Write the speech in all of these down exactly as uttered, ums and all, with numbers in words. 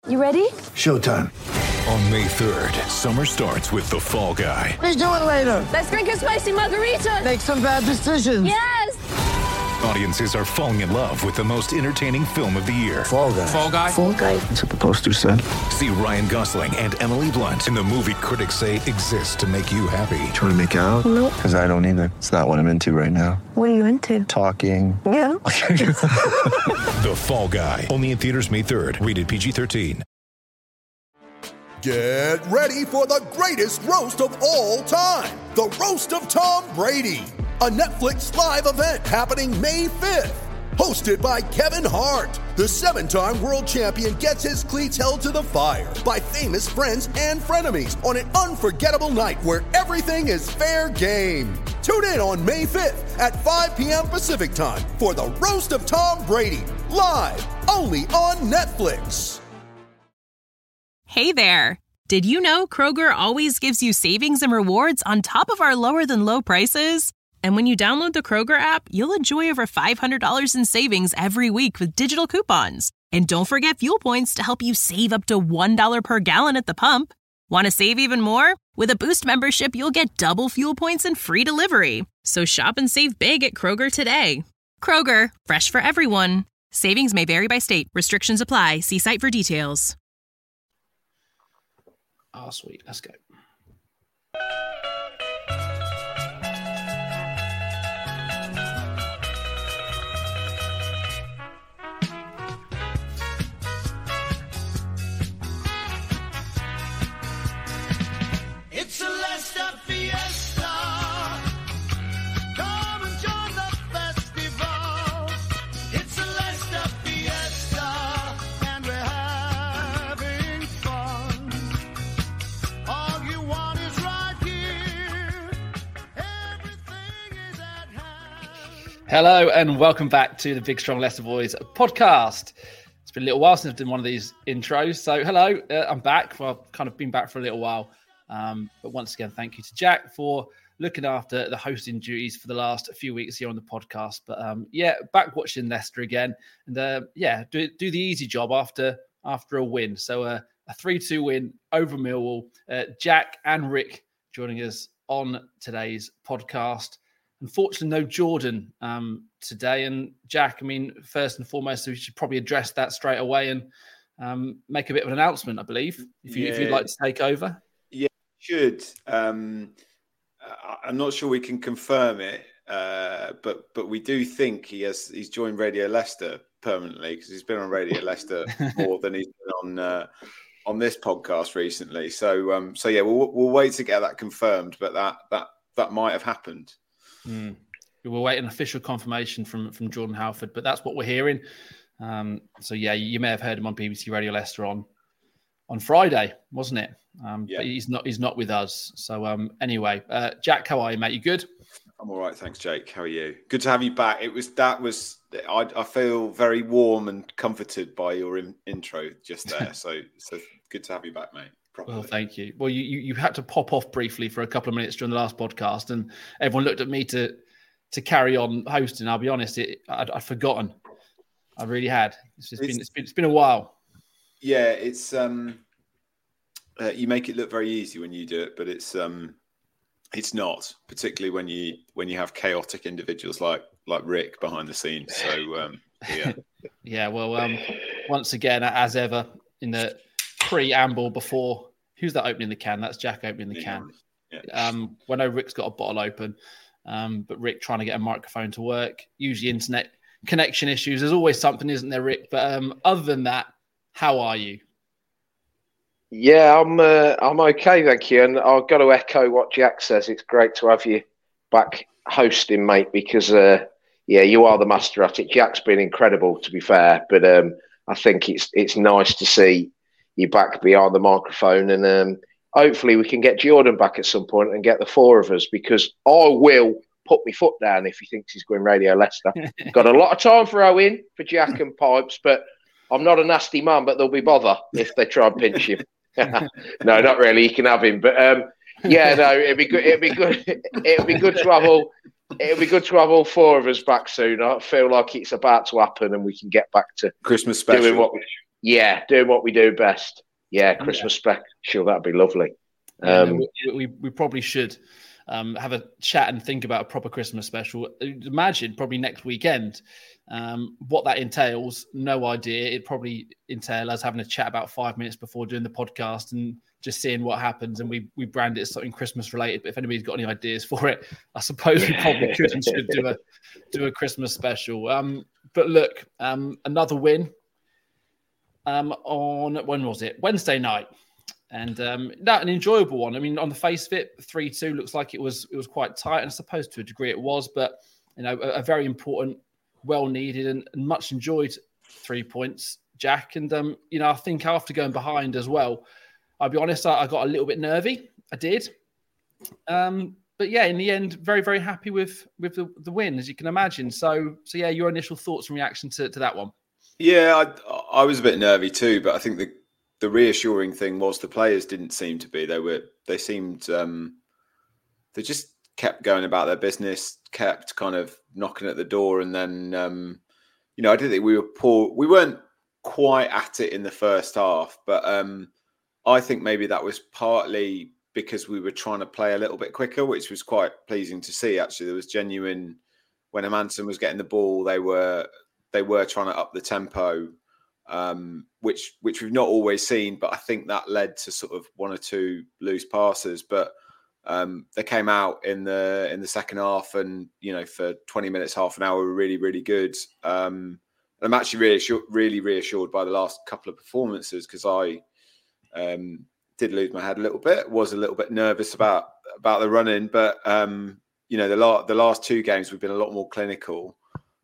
You ready? Showtime. On May third, summer starts with The Fall Guy. Let's do it later. Let's drink a spicy margarita. Make some bad decisions. Yes! Audiences are falling in love with the most entertaining film of the year. Fall Guy. Fall Guy? Fall Guy. That's what the poster said. See Ryan Gosling and Emily Blunt in the movie critics say exists to make you happy. Trying to make it out? Nope. Because I don't either. It's not what I'm into right now. What are you into? Talking. Yeah. The Fall Guy. Only in theaters May third. Rated P G thirteen. Get ready for the greatest roast of all time. The Roast of Tom Brady. A Netflix live event happening May fifth. Hosted by Kevin Hart. The seven-time world champion gets his cleats held to the fire by famous friends and frenemies on an unforgettable night where everything is fair game. Tune in on May fifth at five p.m. Pacific time for the Roast of Tom Brady. Live only on Netflix. Hey there! Did you know Kroger always gives you savings and rewards on top of our lower-than-low prices? And when you download the Kroger app, you'll enjoy over five hundred dollars in savings every week with digital coupons. And don't forget fuel points to help you save up to one dollar per gallon at the pump. Want to save even more? With a Boost membership, you'll get double fuel points and free delivery. So shop and save big at Kroger today. Kroger, fresh for everyone. Savings may vary by state. Restrictions apply. See site for details. Oh, sweet. Let's go. It's a Leicester Fiesta. Come and join the festival. It's a Leicester Fiesta, and we're having fun. All you want is right here. Everything is at hand. Hello and welcome back to the Big Strong Leicester Boys podcast. It's been a little while since I've done one of these intros. So hello, uh, I'm back. Well, I've kind of been back for a little while. Um, but once again, thank you to Jack for looking after the hosting duties for the last few weeks here on the podcast. But um, yeah, back watching Leicester again. And uh, yeah, do, do the easy job after after a win. So uh, a three two win over Millwall. Uh, Jack and Rick joining us on today's podcast. Unfortunately, no Jordan um, today. And Jack, I mean, first and foremost, we should probably address that straight away and um, make a bit of an announcement, I believe, if, you, yeah. if you'd like to take over. Yeah, should. Um, I'm not sure we can confirm it, uh, but but we do think he has. He's joined Radio Leicester permanently because he's been on Radio Leicester more than he's been on uh, on this podcast recently. So um, so yeah, we'll we'll wait to get that confirmed, but that that that might have happened. Mm. We'll wait an official confirmation from, from Jordan Halford, but that's what we're hearing. Um, so, yeah, you may have heard him on B B C Radio Leicester on on Friday, wasn't it? Um, yeah. But he's not he's not with us. So, um, anyway, uh, Jack, how are you, mate? You good? I'm all right, thanks, Jake. How are you? Good to have you back. It was that was I, I feel very warm and comforted by your in, intro just there. so, so good to have you back, mate. Properly. Well, thank you. Well, you, you you had to pop off briefly for a couple of minutes during the last podcast, and everyone looked at me to to carry on hosting. I'll be honest, it, I'd, I'd forgotten. I really had. It's just it's, been it's been it's been a while. Yeah, it's um, uh, you make it look very easy when you do it, but it's um, it's not. Particularly when you when you have chaotic individuals like like Rick behind the scenes. So um, yeah, yeah. Well, um, once again, as ever, in the preamble before, who's that opening the can? That's Jack opening the yeah. can. Yeah. Um, when I know Rick's got a bottle open, um, but Rick trying to get a microphone to work. Usually internet connection issues. There's always something, isn't there, Rick? But um, other than that, how are you? Yeah, I'm uh, I'm okay, thank you. And I've got to echo what Jack says. It's great to have you back hosting, mate, because, uh, yeah, you are the master at it. Jack's been incredible, to be fair. But um, I think it's it's nice to see you back behind the microphone. And um, hopefully we can get Jordan back at some point and get the four of us, because I will put my foot down if he thinks he's going Radio Leicester. Got a lot of time for Owen, for Jack and Pipes, but I'm not a nasty man, but they'll be bother if they try and pinch him. No, not really. You can have him, but um, yeah, no, it'd be good. It'd be good. It'd be good to have all. It'd be good to have all four of us back soon. I feel like it's about to happen, and we can get back to Christmas special. Doing what we, Yeah, doing what we do best. Yeah, Christmas yeah. special, that'd be lovely. Um, yeah, we, we, we probably should um, have a chat and think about a proper Christmas special. Imagine probably next weekend um, what that entails. No idea. It'd probably entail us having a chat about five minutes before doing the podcast and just seeing what happens. And we we brand it as something Christmas related. But if anybody's got any ideas for it, I suppose we probably could and should do a do a Christmas special. Um, but look, um, another win. Um, on when was it? Wednesday night, and um, that an enjoyable one. I mean, on the face of it, three two looks like it was it was quite tight, and I suppose to a degree it was. But you know, a, a very important, well needed, and, and much enjoyed three points, Jack. And um, you know, I think after going behind as well, I'll be honest, I, I got a little bit nervy. I did, um, but yeah, in the end, very very happy with with the, the win, as you can imagine. So so yeah, your initial thoughts and reaction to, to that one. Yeah, I, I was a bit nervy too, but I think the the reassuring thing was the players didn't seem to be. They were they seemed um, they just kept going about their business, kept kind of knocking at the door, and then um, you know I didn't think we were poor. We weren't quite at it in the first half, but um, I think maybe that was partly because we were trying to play a little bit quicker, which was quite pleasing to see. Actually, there was genuine when Hermansen was getting the ball, they were. They were trying to up the tempo, um, which which we've not always seen, but I think that led to sort of one or two loose passes. But um, they came out in the in the second half, and you know, for twenty minutes, half an hour, were really really good. Um, I'm actually really really reassured by the last couple of performances because I um, did lose my head a little bit, was a little bit nervous about about the run-in, but um, you know, the la- the last two games we've been a lot more clinical.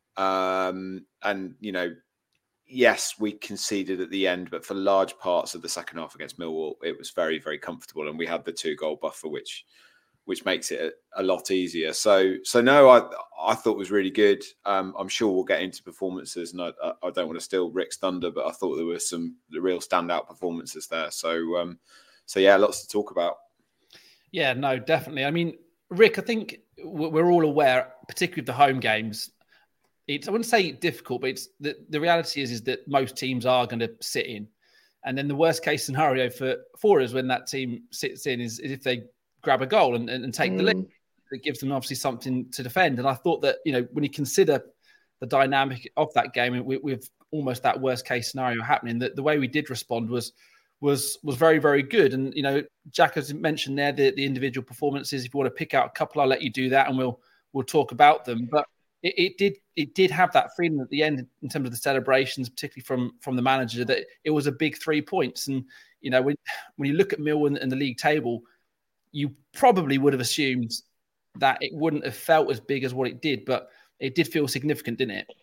Um, and, you know, yes, we conceded at the end, but for large parts of the second half against Millwall, it was very, very comfortable. And we had the two goal buffer, which which makes it a, a lot easier. So, so no, I I thought it was really good. Um, I'm sure we'll get into performances, and I, I don't want to steal Rick's thunder, but I thought there were some real standout performances there. So, um, so yeah, lots to talk about. Yeah, no, definitely. I mean, Rick, I think we're all aware, particularly with the home games, it's, I wouldn't say difficult, but it's the, the reality is, is that most teams are going to sit in. And then the worst case scenario for, for us when that team sits in is, is if they grab a goal and, and, and take mm. the lead. It gives them obviously something to defend. And I thought that, you know, when you consider the dynamic of that game with, with almost that worst case scenario happening, that the way we did respond was was was very, very good. And, you know, Jack has mentioned there the, the individual performances. If you want to pick out a couple, I'll let you do that and we'll we'll talk about them. But It, it did. It did have that feeling at the end in terms of the celebrations, particularly from from the manager, that it was a big three points. And you know, when when you look at Millwall and the league table, you probably would have assumed that it wouldn't have felt as big as what it did, but it did feel significant, didn't it?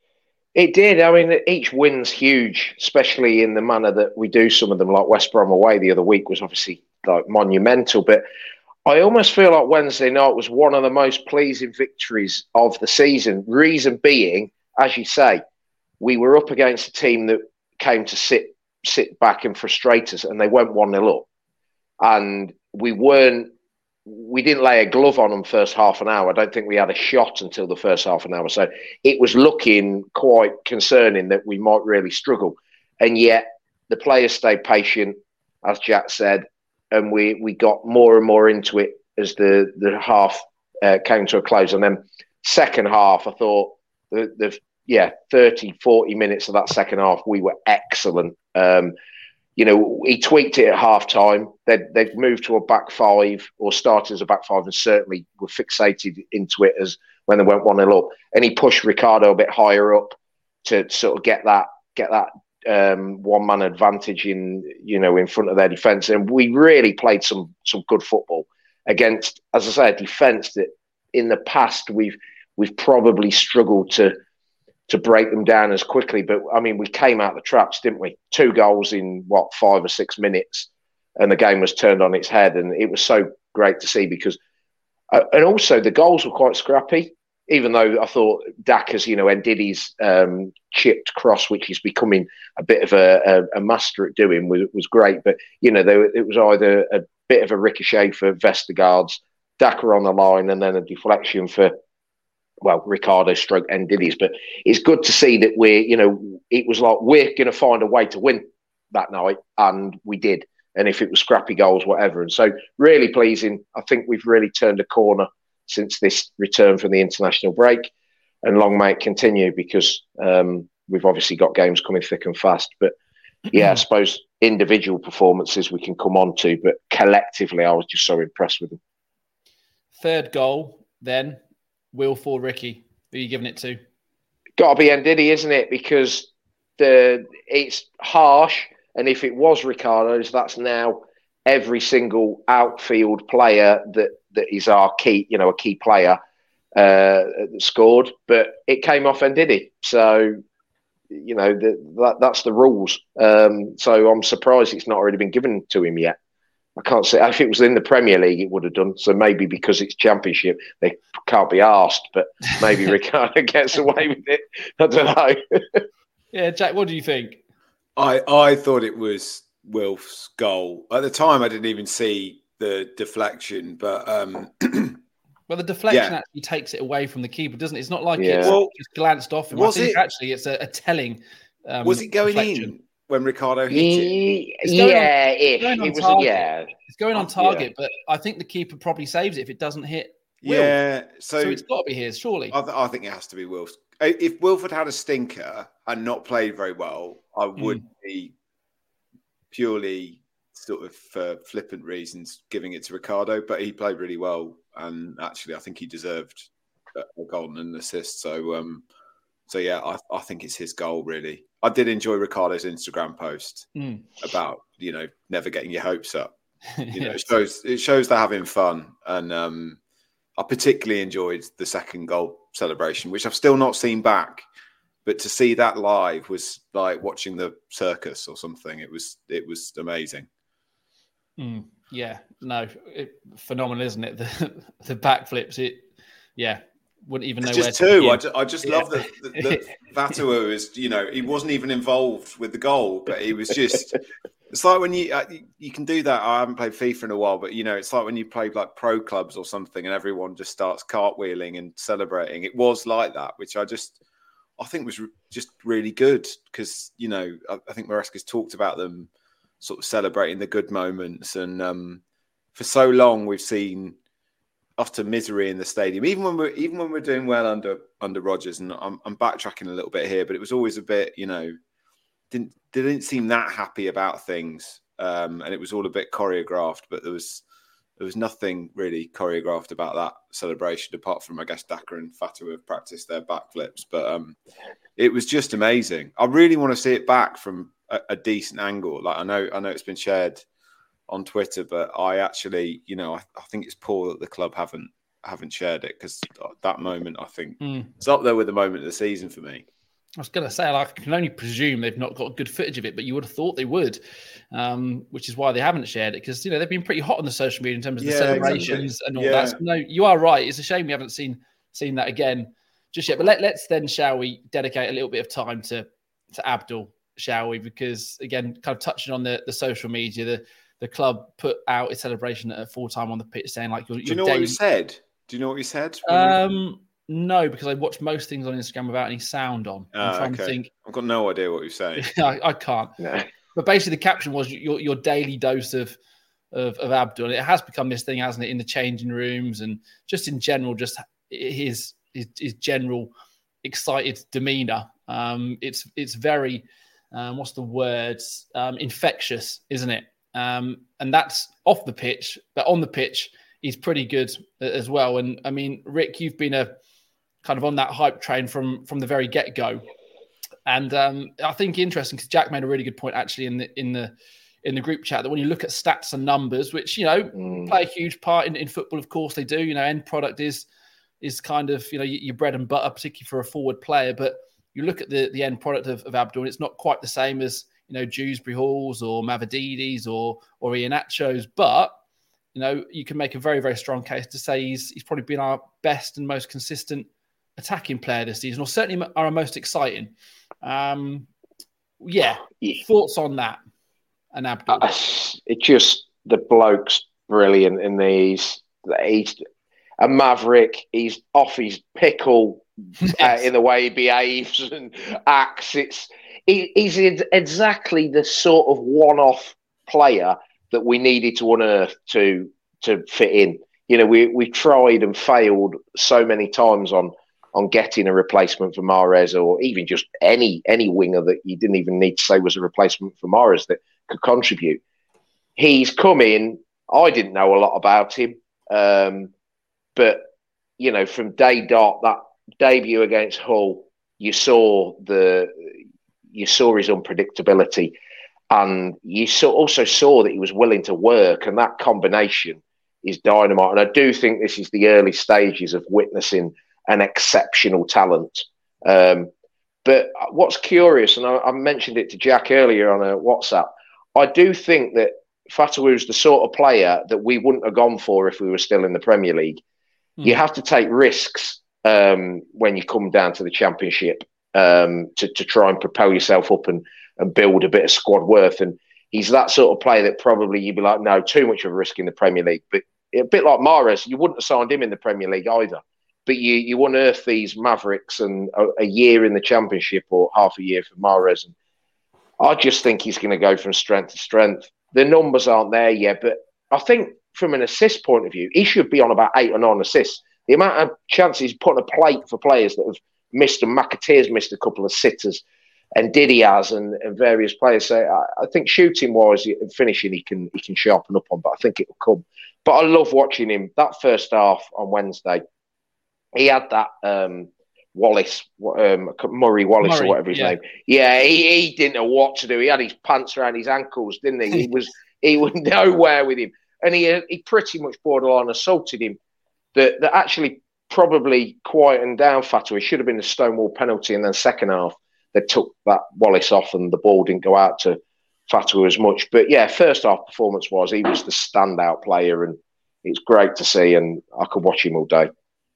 It did. I mean, each win's huge, especially in the manner that we do some of them. Like West Brom away the other week was obviously like monumental, but I almost feel like Wednesday night was one of the most pleasing victories of the season. Reason being, as you say, we were up against a team that came to sit sit back and frustrate us, and they went one nil up. And we weren't, we didn't lay a glove on them first half an hour. I don't think we had a shot until the first half an hour. So it was looking quite concerning that we might really struggle. And yet the players stayed patient, as Jack said, and we, we got more and more into it as the, the half uh, came to a close. And then second half, I thought, the, the yeah, thirty, forty minutes of that second half, we were excellent. Um, you know, he tweaked it at half time. They'd, they'd moved to a back five or started as a back five and certainly were fixated into it as when they went one nil up. And he pushed Ricardo a bit higher up to sort of get that, get that, Um, one man advantage in you know in front of their defence, and we really played some some good football against, as I say, a defence that in the past we've we've probably struggled to to break them down as quickly. But I mean, we came out the traps, didn't we? Two goals in what five or six minutes, and the game was turned on its head, and it was so great to see because, uh, and also the goals were quite scrappy. Even though I thought Daka's, you know, Ndidi's um, chipped cross, which he's becoming a bit of a, a, a master at doing, was, was great. But, you know, there, it was either a bit of a ricochet for Vestergaard's, Daka on the line, and then a deflection for well, Ricardo stroke and Diddy's, but it's good to see that we're, you know, it was like, we're going to find a way to win that night, and we did. And if it was scrappy goals, whatever. And so really pleasing. I think we've really turned a corner since this return from the international break, and long may it continue, because um, we've obviously got games coming thick and fast. But yeah, I suppose individual performances we can come on to, but collectively I was just so impressed with them. Third goal, then, Will for Ricky. Who are you giving it to? Got to be Ndidi, isn't it? Because the it's harsh, and if it was Ricardo's, that's now every single outfield player that, that is our key, you know, a key player uh, scored. But it came off Ndidi, so you know the, that that's the rules. Um, so I'm surprised it's not already been given to him yet. I can't say. If it was in the Premier League, it would have done. So maybe because it's Championship, they can't be asked. But maybe Ricardo gets away with it. I don't know. Yeah, Jack, what do you think? I I thought it was Wilf's goal. At the time, I didn't even see the deflection, but um, well, the deflection yeah. actually takes it away from the keeper, doesn't it? It's not like Yeah. it's Well, just glanced off him. was I think it- actually it's a, a telling. Um, was it going deflection. in when Ricardo hit it? Ye- It's going yeah, on- if going on it was, target. yeah. It's going on Oh, target, but I think the keeper probably saves it if it doesn't hit Will. Yeah, so, So, it's got to be his, surely. I, th- I think it has to be Wilf's. If Wilford had a stinker and not played very well, I would Mm. be purely sort of for flippant reasons giving it to Ricardo, but he played really well, and actually I think he deserved a a goal and an assist. So, um, so yeah, I, I think it's his goal really. I did enjoy Ricardo's Instagram post Mm. about you know never getting your hopes up. You know, Yeah. it shows it shows they're having fun, and um, I particularly enjoyed the second goal celebration, which I've still not seen back. But to see that live was like watching the circus or something. It was it was amazing. Mm, yeah, no, it, phenomenal, isn't it? The the backflips, it, yeah, wouldn't even know It's where just to two. begin. I just, I just Yeah. love that that Vatua is, you know, he wasn't even involved with the goal, but he was just. It's like when you uh, you- you can do that. I haven't played FIFA in a while, but you know, it's like when you play like pro clubs or something, and everyone just starts cartwheeling and celebrating. It was like that, which I just I think was re- just really good because you know I, I think Maresca's talked about them sort of celebrating the good moments, and um, for so long we've seen utter misery in the stadium, even when we're even when we're doing well under under Rodgers. And I'm, I'm backtracking a little bit here, but it was always a bit, you know, didn't they didn't seem that happy about things, um, and it was all a bit choreographed. But there was there was nothing really choreographed about that celebration, apart from I guess Daka and Fatu have practiced their backflips. But um, it was just amazing. I really want to see it back from a, a decent angle. Like I know I know it's been shared on Twitter, but I actually, you know, I, I think it's poor that the club haven't haven't shared it, because that moment, I think, Mm. it's up there with the moment of the season for me. I was going to say, like, I can only presume they've not got good footage of it, but you would have thought they would, um, which is why they haven't shared it, because, you know, they've been pretty hot on the social media in terms of the Yeah, celebrations exactly. and all Yeah. that. So, no, you are right. It's a shame we haven't seen seen that again just yet. But let, let's then, shall we, dedicate a little bit of time to, to Abdul, shall we? Because, again, kind of touching on the, the social media, the, the club put out a celebration at full time on the pitch saying, like, your, Do you your know what daily- he said? Do you know what he said? Um, no, because I watch most things on Instagram without any sound on. I'm Ah, trying to okay. think. I've got no idea what he was saying. I, I can't. No. But basically, the caption was your your daily dose of of, of Abdul. And it has become this thing, hasn't it, in the changing rooms and just in general, just his his, his general excited demeanor. Um, it's it's very um, what's the words? Um, infectious, isn't it? Um, and that's off the pitch, but on the pitch, he's pretty good as well. And I mean, Rick, you've been a kind of on that hype train from from the very get go. And um, I think interesting because Jack made a really good point actually in the in the in the group chat that when you look at stats and numbers, which you know Mm. play a huge part in, in football, of course they do. You know, end product is is kind of you know your bread and butter, particularly for a forward player. But you look at the the end product of, of Abdul, and it's not quite the same as you know Dewsbury Halls or Mavropanos or or Iheanacho's, but you know you can make a very very strong case to say he's he's probably been our best and most consistent attacking player this season, or certainly our most exciting. Um, yeah, Yeah. thoughts on that, and Abdul. Uh, It just the bloke's brilliant in these. He's, a maverick. He's off his pickle Yes. uh, in the way he behaves and acts. It's he, he's exactly the sort of one-off player that we needed to unearth to to fit in. You know, we we tried and failed so many times on on getting a replacement for Mahrez, or even just any any winger that you didn't even need to say was a replacement for Mahrez that could contribute. He's come in. I didn't know a lot about him, um, but you know, from day dot, that debut against Hull, you saw the you saw his unpredictability, and you saw, also saw that he was willing to work, and that combination is dynamite. And I do think this is the early stages of witnessing an exceptional talent. Um, but what's curious, and I, I mentioned it to Jack earlier on a WhatsApp, I do think that Fatawu is the sort of player that we wouldn't have gone for if we were still in the Premier League. Mm. You have to take risks um, when you come down to the Championship um, to, to try and propel yourself up and, and build a bit of squad worth. And he's that sort of player that probably you'd be like, no, too much of a risk in the Premier League. But a bit like Mahrez, you wouldn't have signed him in the Premier League either. But you, you unearth these Mavericks and a, a year in the Championship or half a year for Mahrez. And I just think he's going to go from strength to strength. The numbers aren't there yet, but I think from an assist point of view, he should be on about eight or nine assists. The amount of chances he's put on a plate for players that have missed, and McAteer's missed a couple of sitters, and Diddy has, and, and various players. So I, I think shooting-wise and finishing, he can he can sharpen up on, but I think it will come. But I love watching him. That first half on Wednesday, he had that um, Wallace, um, Murray Wallace Murray, or whatever his yeah. name. Yeah, he, he didn't know what to do. He had his pants around his ankles, didn't he? He was he was nowhere with him, and he he pretty much borderline assaulted him. That that actually probably quietened down Fatawu. It should have been a Stonewall penalty, and then second half they took that Wallace off, and the ball didn't go out to Fatawu as much. But yeah, first half performance was he was the standout player, and it's great to see, and I could watch him all day.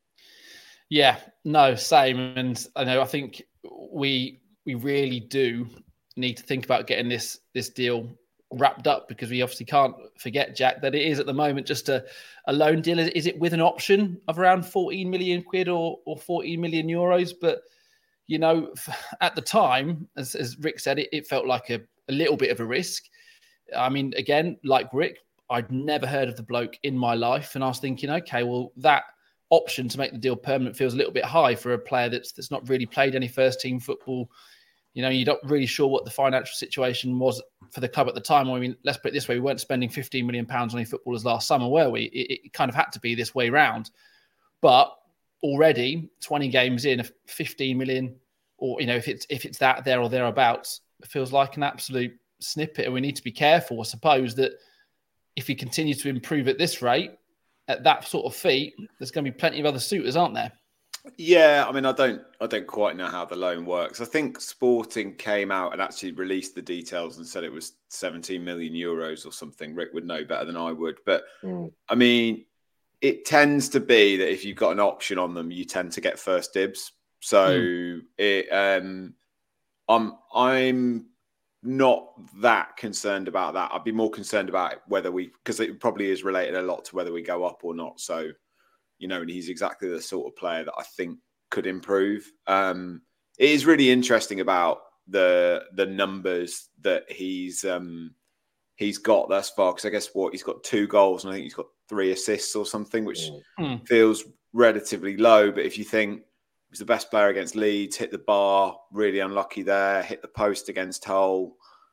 Yeah, no, same. And I know I think we we really do need to think about getting this this deal wrapped up, because we obviously can't forget, Jack, that it is at the moment just a, a loan deal. Is it with an option of around fourteen million quid or or fourteen million euros? But you know, at the time, as, as Rick said, it, it felt like a, a little bit of a risk. I mean, again, like Rick, I'd never heard of the bloke in my life, and I was thinking, okay, well, that option to make the deal permanent feels a little bit high for a player that's that's not really played any first team football. You know, you're not really sure what the financial situation was for the club at the time. I mean, let's put it this way, we weren't spending fifteen million pounds on any footballers last summer, were we? It, it kind of had to be this way round. But already twenty games in, fifteen million, or, you know, if it's if it's that there or thereabouts, it feels like an absolute snippet. And we need to be careful, I suppose, that if he continues to improve at this rate, at that sort of fee, there's going to be plenty of other suitors, aren't there? Yeah, I mean, I don't, I don't quite know how the loan works. I think Sporting came out and actually released the details and said it was seventeen million euros or something. Rick would know better than I would, but mm. I mean, it tends to be that if you've got an option on them, you tend to get first dibs. So mm. it, um, I'm, I'm not that concerned about that. I'd be more concerned about whether we, because it probably is related a lot to whether we go up or not. So, you know, and he's exactly the sort of player that I think could improve. Um, it is really interesting about the the numbers that he's um, he's got thus far, because I guess what he's got two goals and I think he's got three assists or something, which mm. feels relatively low. But if you think he's the best player against Leeds, hit the bar, really unlucky there, hit the post against Hull.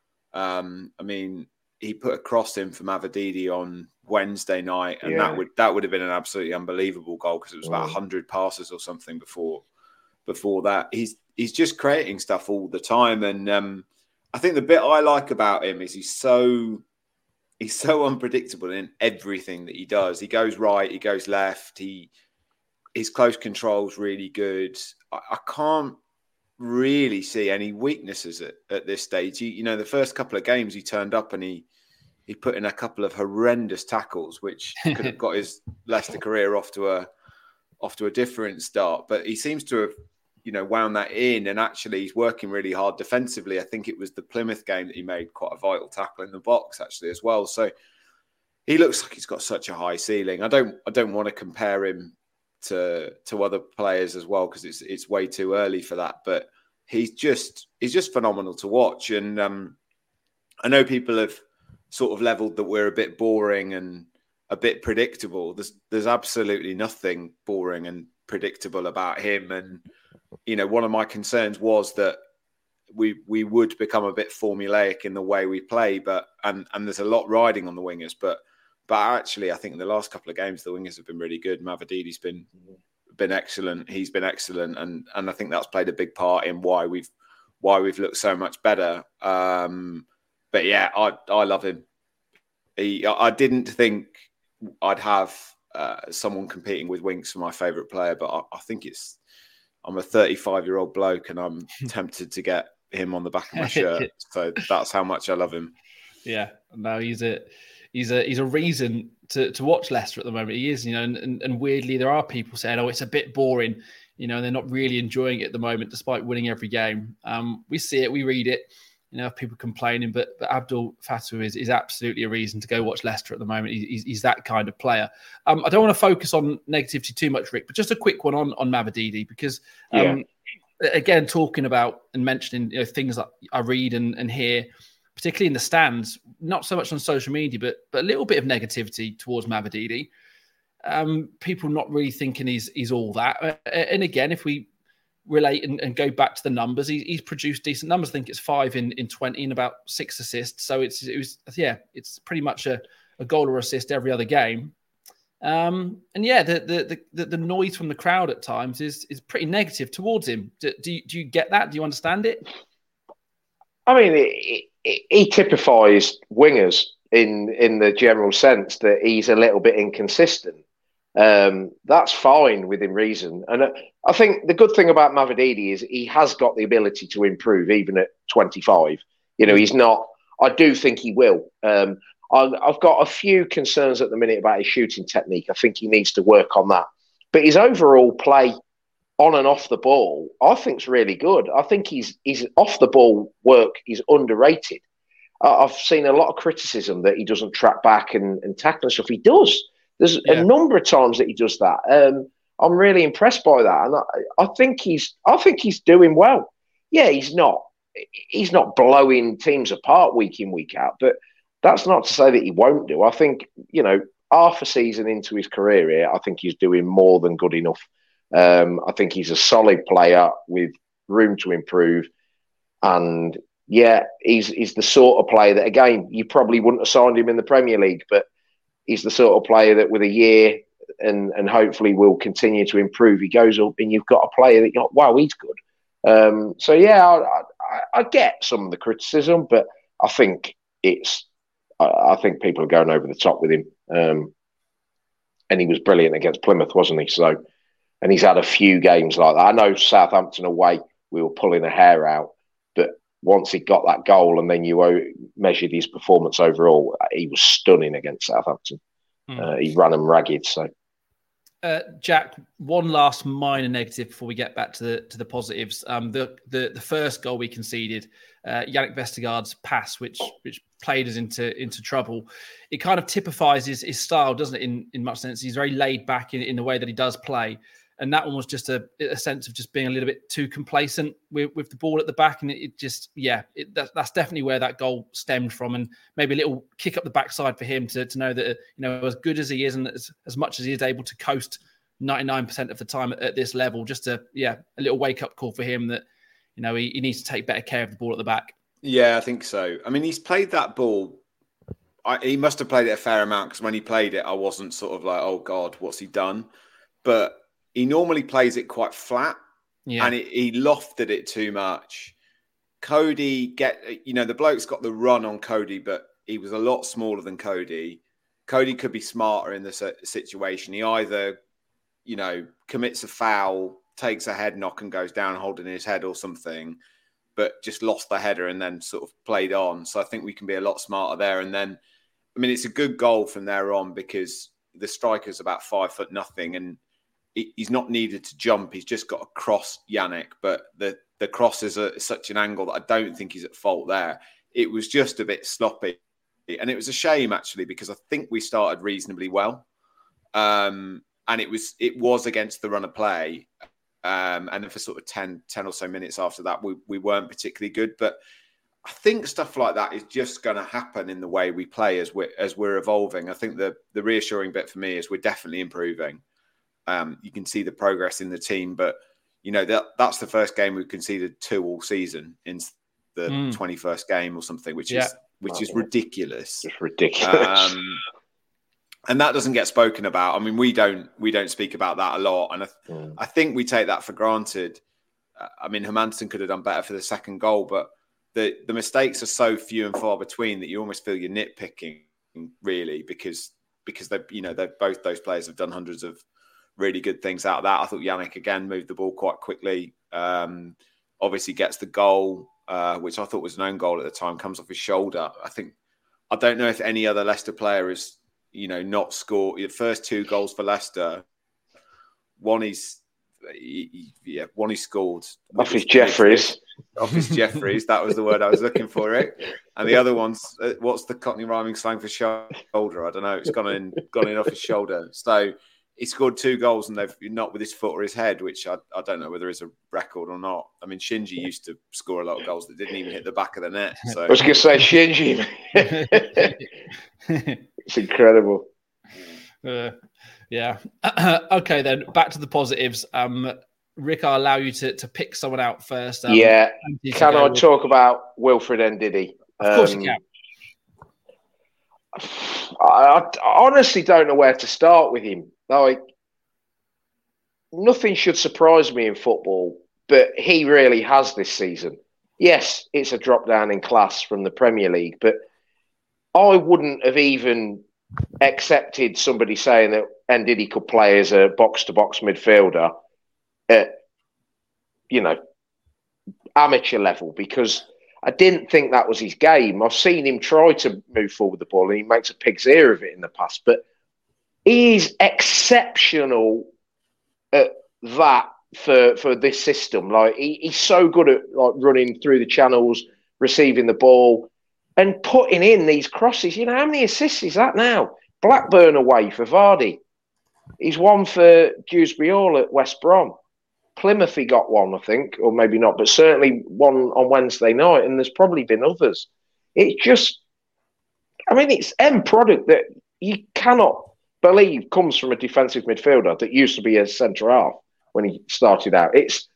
Um, I mean, he put a cross in from Mavididi on Wednesday night, and yeah. that would that would have been an absolutely unbelievable goal, because it was about a hundred passes or something before before that. He's he's just creating stuff all the time, and um, I think the bit I like about him is he's so he's so unpredictable in everything that he does. He goes right, he goes left. He his close control's really good. I, I can't really see any weaknesses at, at this stage. He, you know, the first couple of games he turned up and he. He put in a couple of horrendous tackles, which could have got his Leicester career off to a off to a different start. But he seems to have, you know, wound that in, and actually he's working really hard defensively. I think it was the Plymouth game that he made quite a vital tackle in the box, actually, as well. So he looks like he's got such a high ceiling. I don't I don't want to compare him to to other players as well, because it's it's way too early for that. But he's just he's just phenomenal to watch. And um, I know people have sort of leveled that we're a bit boring and a bit predictable. There's there's absolutely nothing boring and predictable about him. And you know, one of my concerns was that we we would become a bit formulaic in the way we play, but and and there's a lot riding on the wingers, but but actually I think in the last couple of games the wingers have been really good. Mavadidi's been been excellent. He's been excellent, and and I think that's played a big part in why we've why we've looked so much better. Um, but yeah, I I love him. He, I didn't think I'd have uh, someone competing with Winks for my favourite player, but I, I think it's I'm a thirty-five-year-old bloke, and I'm tempted to get him on the back of my shirt. So that's how much I love him. Yeah, no, he's a he's a he's a reason to, to watch Leicester at the moment. He is, you know, and, and, and weirdly there are people saying, "Oh, it's a bit boring," you know, and they're not really enjoying it at the moment, despite winning every game. Um, we see it, we read it, you know, people complaining, but but Abdul Fattah is is absolutely a reason to go watch Leicester at the moment. He, he's he's that kind of player. Um, I don't want to focus on negativity too much, Rick, but just a quick one on on Mavididi, because. Um, yeah. Again, talking about and mentioning, you know, things that I read and, and hear, particularly in the stands, not so much on social media, but but a little bit of negativity towards Mavididi. Um, people not really thinking he's he's all that. Uh, and again, if we relate and, and go back to the numbers, he, he's produced decent numbers. I think it's five in, in twenty and about six assists. So it's it was yeah, it's pretty much a, a goal or assist every other game. Um, and yeah, the, the the the noise from the crowd at times is is pretty negative towards him. Do, do, you, do you get that? Do you understand it? I mean, it, it, he typifies wingers in in the general sense that he's a little bit inconsistent. Um, that's fine within reason. And I think the good thing about Mavididi is he has got the ability to improve even at twenty-five. You know, he's not, I do think he will. Um, I've got a few concerns at the minute about his shooting technique. I think he needs to work on that. But his overall play on and off the ball, I think is really good. I think he's his off the ball work is underrated. Uh, I've seen a lot of criticism that he doesn't track back and, and tackle and stuff. He does. There's yeah. a number of times that he does that. Um, I'm really impressed by that, and I, I think he's I think he's doing well. Yeah, he's not he's not blowing teams apart week in, week out, but that's not to say that he won't do. I think, you know, half a season into his career here, I think he's doing more than good enough. Um, I think he's a solid player with room to improve. And, yeah, he's he's the sort of player that, again, you probably wouldn't have signed him in the Premier League, but he's the sort of player that with a year and, and hopefully will continue to improve, he goes up and you've got a player that you're like, wow, he's good. Um, so, yeah, I, I, I get some of the criticism, but I think it's, I think people are going over the top with him. Um, and he was brilliant against Plymouth, wasn't he? So, and he's had a few games like that. I know Southampton away, we were pulling the hair out, but once he got that goal and then you measured his performance overall, he was stunning against Southampton. Hmm. Uh, he ran them ragged. So, uh, Jack, one last minor negative before we get back to the to the positives. Um, the the the first goal we conceded, uh, Yannick Vestergaard's pass, which which played us into into trouble. It kind of typifies his, his style, doesn't it? In in much sense, he's very laid back in, in the way that he does play, and that one was just a, a sense of just being a little bit too complacent with, with the ball at the back, and it, it just yeah, it, that, that's definitely where that goal stemmed from, and maybe a little kick up the backside for him to to know that, you know, as good as he is and as, as much as he is able to coast ninety-nine percent of the time at, at this level, just a yeah a little wake up call for him that, you know, he, he needs to take better care of the ball at the back. Yeah, I think so. I mean, he's played that ball. I, he must have played it a fair amount, because when he played it, I wasn't sort of like, oh, God, what's he done? But he normally plays it quite flat, yeah. and it, he lofted it too much. Cody, get you know, the bloke's got the run on Cody, but he was a lot smaller than Cody. Cody could be smarter in this situation. He either, you know, commits a foul, takes a head knock and goes down holding his head or something, but just lost the header and then sort of played on. So I think we can be a lot smarter there. And then, I mean, it's a good goal from there on, because the striker's about five foot nothing and he's not needed to jump. He's just got to cross Yannick, but the, the cross is at such an angle that I don't think he's at fault there. It was just a bit sloppy. And it was a shame, actually, because I think we started reasonably well. Um, and it was it was against the run of play. Um, and then for sort of ten, ten or so minutes after that, we, we weren't particularly good. But I think stuff like that is just going to happen in the way we play as we're, as we're evolving. I think the, the reassuring bit for me is we're definitely improving. Um, you can see the progress in the team. But, you know, that that's the first game we've conceded two all season in the mm. twenty-first game or something, which yeah. is which is ridiculous. It's ridiculous. Um, and that doesn't get spoken about. I mean, we don't we don't speak about that a lot. And I, mm. I think we take that for granted. Uh, I mean, Hermansen could have done better for the second goal, but the, the mistakes are so few and far between that you almost feel you're nitpicking, really, because because they you know they both those players have done hundreds of really good things out of that. I thought Yannick again moved the ball quite quickly. Um, obviously gets the goal, uh, which I thought was an own goal at the time, comes off his shoulder. I think I don't know if any other Leicester player has, you know, not scored the first two goals for Leicester. One is, yeah, one he scored off his Jeffries. Off his Jeffries, that was the word I was looking for. It, and the other one's uh, what's the Cockney rhyming slang for shoulder? I don't know. It's gone in, gone in off his shoulder. So he scored two goals and they've not with his foot or his head, which I, I don't know whether it's a record or not. I mean, Shinji used to score a lot of goals that didn't even hit the back of the net. So I was going to say Shinji. It's incredible. Uh, yeah. Okay, then back to the positives. Um, Rick, I'll allow you to, to pick someone out first. Um, yeah. Can I with... talk about Wilfred Ndidi? Of course um, you can. I, I honestly don't know where to start with him. Like, nothing should surprise me in football, but he really has this season. Yes, it's a drop down in class from the Premier League, but I wouldn't have even accepted somebody saying that Ndidi could play as a box-to-box midfielder at, you know, amateur level, because I didn't think that was his game. I've seen him try to move forward the ball and he makes a pig's ear of it in the past, but he's exceptional at that for, for this system. Like he, he's so good at like running through the channels, receiving the ball and putting in these crosses. You know, how many assists is that now? Blackburn away for Vardy. He's one for Dewsbury Hall at West Brom. Plymouth, he got one, I think, or maybe not, but certainly one on Wednesday night. And there's probably been others. It's just, I mean, it's end product that you cannot believe comes from a defensive midfielder that used to be a centre half when he started out. It's,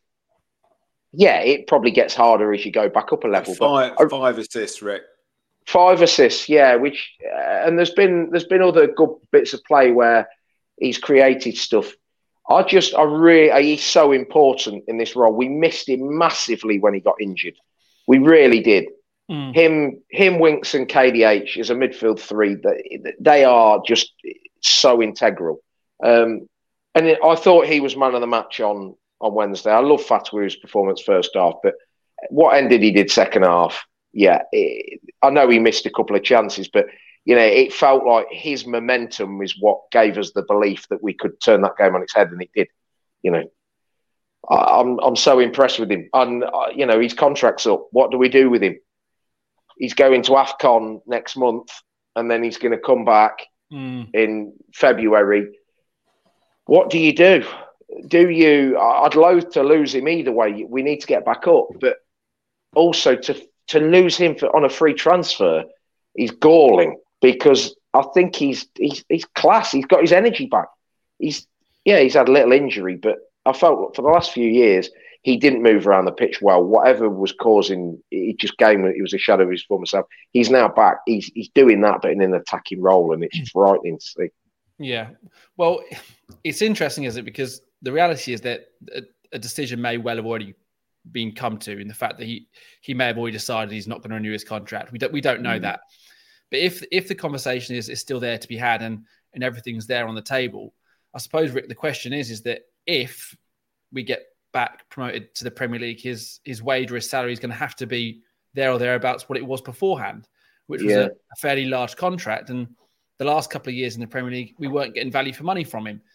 yeah, it probably gets harder as you go back up a level. Five, but, five assists, Rick. Five assists, yeah. Which uh, and there's been there's been other good bits of play where he's created stuff. I just, I really, he's so important in this role. We missed him massively when he got injured. We really did. Mm. Him, him, Winks, and K D H as a midfield three. They, they are just so integral. Um, and it, I thought he was man of the match on on Wednesday. I love Fatou's performance first half, but what ended he did second half. Yeah, it, I know he missed a couple of chances, but you know, it felt like his momentum is what gave us the belief that we could turn that game on its head, and it did. You know, I, I'm I'm so impressed with him, and uh, you know, his contract's up. What do we do with him? He's going to AFCON next month, and then he's going to come back mm. in February. What do you do? Do you? I'd loathe to lose him either way. We need to get back up, but also to to lose him for, on a free transfer is galling. Because I think he's, he's he's class. He's got his energy back. He's yeah, he's had a little injury, but I felt for the last few years he didn't move around the pitch well. Whatever was causing, he just gave him. He was a shadow of his former self. He's now back. He's he's doing that, but in an attacking role, and it's frightening to see. Yeah, well, it's interesting, isn't it? Because the reality is that a, a decision may well have already been come to in the fact that he he may have already decided he's not going to renew his contract. We don't we don't know mm. that. But if if the conversation is, is still there to be had and, and everything's there on the table, I suppose, Rick, the question is, is that if we get back promoted to the Premier League, his his wage or his salary is going to have to be there or thereabouts what it was beforehand, which was yeah. a, a fairly large contract. And the last couple of years in the Premier League, we weren't getting value for money from him.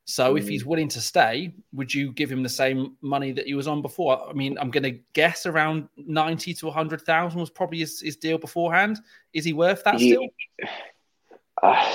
So if he's willing to stay, would you give him the same money that he was on before? I mean, I'm going to guess around ninety to one hundred thousand was probably his, his deal beforehand. Is he worth that He- still? Uh,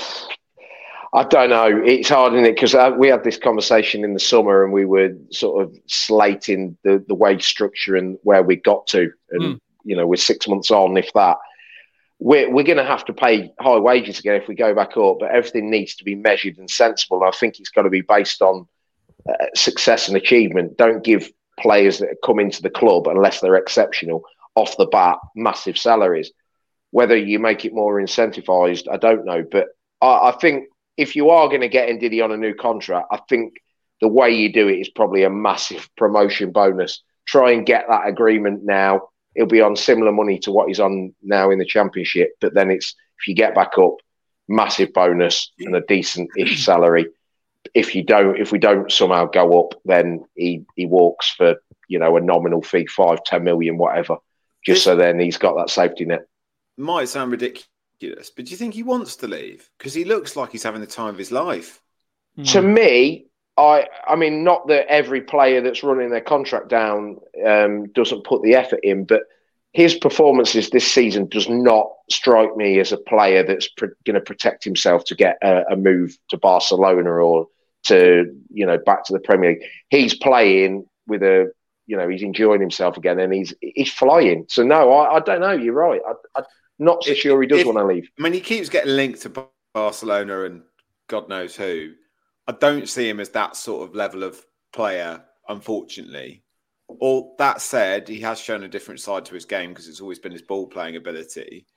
I don't know. It's hard, isn't it? Because we had this conversation in the summer and we were sort of slating the, the wage structure and where we got to. And, Mm. you know, we're six months on, if that. We're, we're going to have to pay high wages again if we go back up, but everything needs to be measured and sensible. And I think it's got to be based on uh, success and achievement. Don't give players that come into the club, unless they're exceptional, off the bat, massive salaries. Whether you make it more incentivized, I don't know. But I, I think if you are going to get Ndidi on a new contract, I think the way you do it is probably a massive promotion bonus. Try and get that agreement now. He'll be on similar money to what he's on now in the Championship. But then it's, if you get back up, massive bonus and a decent-ish salary. If you don't, if we don't somehow go up, then he, he walks for, you know, a nominal fee, five, ten million, whatever. Just so then he's got that safety net. Might sound ridiculous, but do you think he wants to leave? Because he looks like he's having the time of his life. Mm. To me, I I mean, not that every player that's running their contract down um, doesn't put the effort in, but his performances this season does not strike me as a player that's pr- going to protect himself to get a, a move to Barcelona or to, you know, back to the Premier League. He's playing with a, you know, he's enjoying himself again and he's he's flying. So no, I, I don't know. You're right. I, I'm not so If- sure he does if- want to leave. I mean, he keeps getting linked to Barcelona and God knows who. I don't see him as that sort of level of player, unfortunately. All that said, he has shown a different side to his game because it's always been his ball playing ability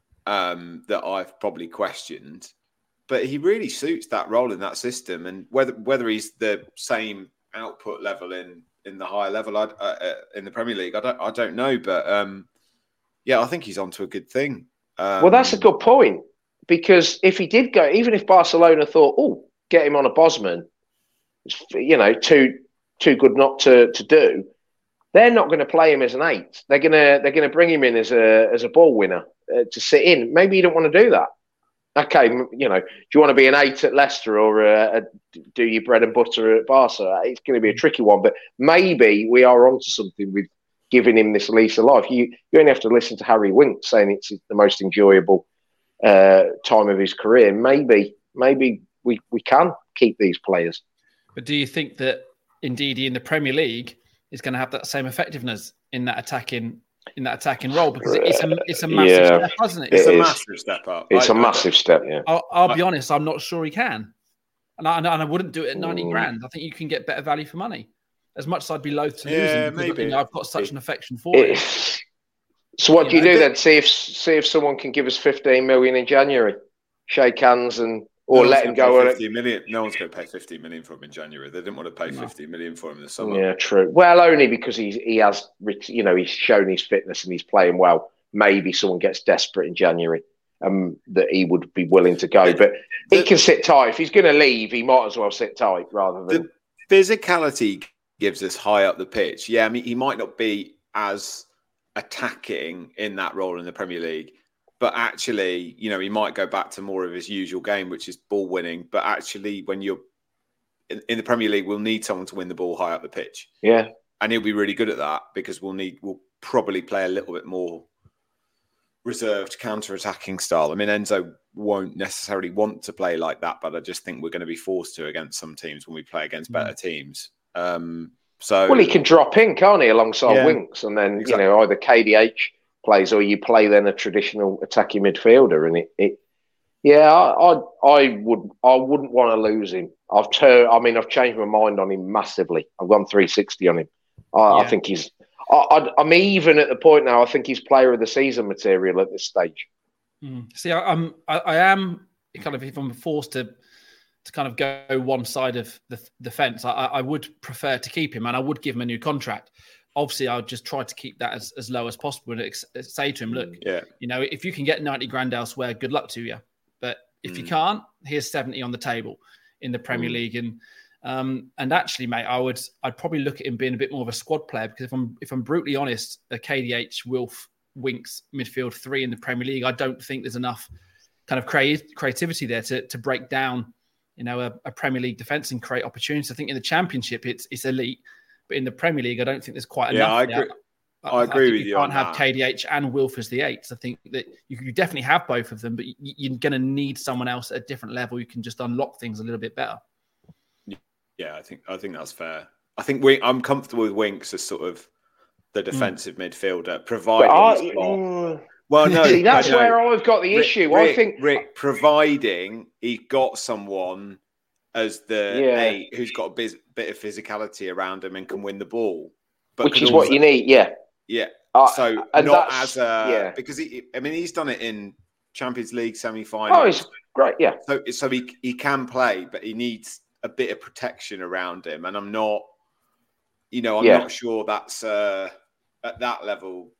um, that I've probably questioned. But he really suits that role in that system, and whether whether he's the same output level in, in the higher level uh, uh, in the Premier League, I don't I don't know. But um, yeah, I think he's onto a good thing. Um, Well, that's a good point, because if he did go, even if Barcelona thought, oh, get him on a Bosman, it's, you know, too too good not to, to do, they're not going to play him as an eight. They're gonna they're gonna bring him in as a as a ball winner uh, to sit in. Maybe you don't want to do that. Okay, m- you know, do you want to be an eight at Leicester or a, a, do your bread and butter at Barca? It's going to be a tricky one, but maybe we are onto something with giving him this lease of life. You you only have to listen to Harry Winks saying it's the most enjoyable uh, time of his career. Maybe maybe we, we can keep these players. But do you think that Ndidi in the Premier League is going to have that same effectiveness in that attacking in that attacking role? Because it's a it's a massive Yeah, step, isn't it? it's it a is. massive step up. It's a a massive step, yeah. I'll, I'll I- be honest, I'm not sure he can, and I, and I wouldn't do it at ninety Mm. grand. I think you can get better value for money. As much as I'd be loath to lose Yeah, him, because, maybe. you know, I've got such an affection for him. It- so what do you You know, do but- then? See if see if someone can give us fifteen million in January, shake hands and or No let one's him gonna go. pay On fifty million. No one's going to pay fifty million for him in January. They didn't want to pay No. fifty million for him in the a, summer. yeah, true. Well, only because he's he has ret- you know he's shown his fitness and he's playing well. Maybe someone gets desperate in January, um, that he would be willing to go. But he The- can sit tight. If he's going to leave, he might as well sit tight rather than. The physicality gives us high up the pitch. Yeah, I mean, he might not be as attacking in that role in the Premier League, but actually, you know, he might go back to more of his usual game, which is ball winning. But actually, when you're in, in the Premier League, we'll need someone to win the ball high up the pitch, yeah, and he'll be really good at that because we'll need we'll probably play a little bit more reserved counter-attacking style. I mean, Enzo won't necessarily want to play like that, but I just think we're going to be forced to against some teams when we play against better teams. Um, so, well, he can drop in, can't he, alongside Yeah, Winks, and then exactly. you know either K D H plays or you play then a traditional attacking midfielder, and it, it yeah, I, I I would I wouldn't want to lose him. I've turned, I mean, I've changed my mind on him massively. I've gone three sixty on him. I, I Yeah. think he's. I, I, I'm even at the point now. I think he's player of the season material at this stage. Mm. See, I, I'm I, I am kind of, if I'm forced to to kind of go one side of the, the fence, I, I would prefer to keep him, and I would give him a new contract. Obviously, I would just try to keep that as, as low as possible and ex- say to him, look, yeah, you know, if you can get ninety grand elsewhere, good luck to you. But if you Mm. can't, here's seventy on the table in the Premier League. And um, and actually, mate, I would I'd probably look at him being a bit more of a squad player, because if I'm if I'm brutally honest, a K D H, Wilf, Winks midfield three in the Premier League, I don't think there's enough kind of crea- creativity there to to break down you know, a, a Premier League defence and create opportunities. I think in the Championship, it's it's elite, but in the Premier League, I don't think there's quite Yeah, enough. I there. agree. I, I agree think with you. you Can't on have that. K D H and Wilf as the eights. I think that you, you definitely have both of them, but you, you're going to need someone else at a different level who can just unlock things a little bit better. Yeah, I think I think that's fair. I think we, I'm comfortable with Winks as sort of the defensive mm. midfielder, providing I, he's got. mm, Well, no, see, that's I know. where I've got the Rick, issue. Rick, I think Rick, providing he got someone as the Yeah. eight who's got a bit, bit of physicality around him and can win the ball, but which could is also- what you need. Yeah, Yeah. Uh, so and not that's- as a yeah. because he, I mean, he's done it in Champions League semi-finals. Oh, it's great. Yeah. So, so he he can play, but he needs a bit of protection around him, and I'm not, you know, I'm Yeah. not sure that's uh, at that level.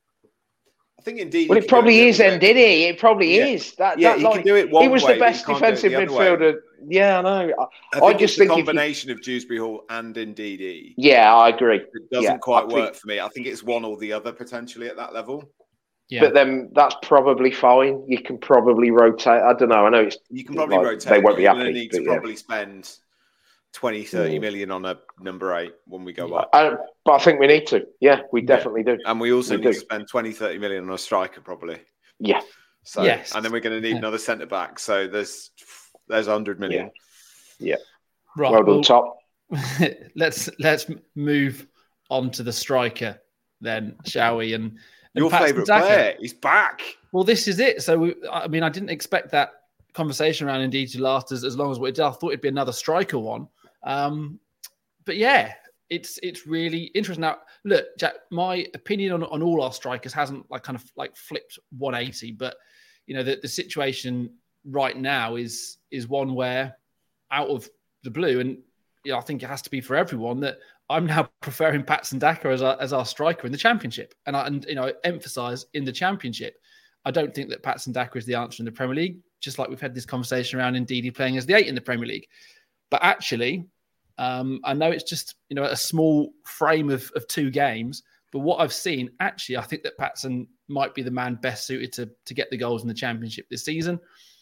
I think indeed. Well, he it can do probably a is, little then, bit. did he? It probably Yeah. is. That, Yeah, that, he like, can do it one He was way, the but he best can't do it defensive the other way. midfielder. Yeah, I know. I, I, think just it's think the if you- combination of Dewsbury Hall and Ndidi. Yeah, I agree. It doesn't Yeah, quite I think- work for me. I think it's one or the other potentially at that level. Yeah. But then that's probably fine. You can probably rotate. I don't know. I know it's You can probably like, rotate. They won't but be you're happy. going to need but to yeah. probably spend twenty, thirty Mm. million on a number eight when we go up. I, but I think we need to. Yeah, we definitely do. And we also We need do. to spend twenty, thirty million on a striker probably. Yeah. So, Yes. and then we're going to need Yeah. another centre back. So there's there's one hundred million. Yeah. Right. Well done, well, top. let's let's move on to the striker then, shall we? And, and Your Patson favourite Daka. player, he's back. Well, this is it. So, we, I mean, I didn't expect that conversation around Indeed to last as, as long as what it did. I thought it'd be another striker one. Um, but yeah, it's it's really interesting. Now, look, Jack, my opinion on, on all our strikers hasn't like kind of like flipped one eighty, but you know, the, the situation right now is is one where out of the blue, and you know, I think it has to be for everyone that I'm now preferring Patson Daka as our, as our striker in the Championship. And I, and you know, emphasize in the Championship. I don't think that Patson Daka is the answer in the Premier League, just like we've had this conversation around Ndidi playing as the eight in the Premier League. But actually, um, I know it's just, you know, a small frame of, of two games, but what I've seen, actually, I think that Patson might be the man best suited to, to get the goals in the Championship this season.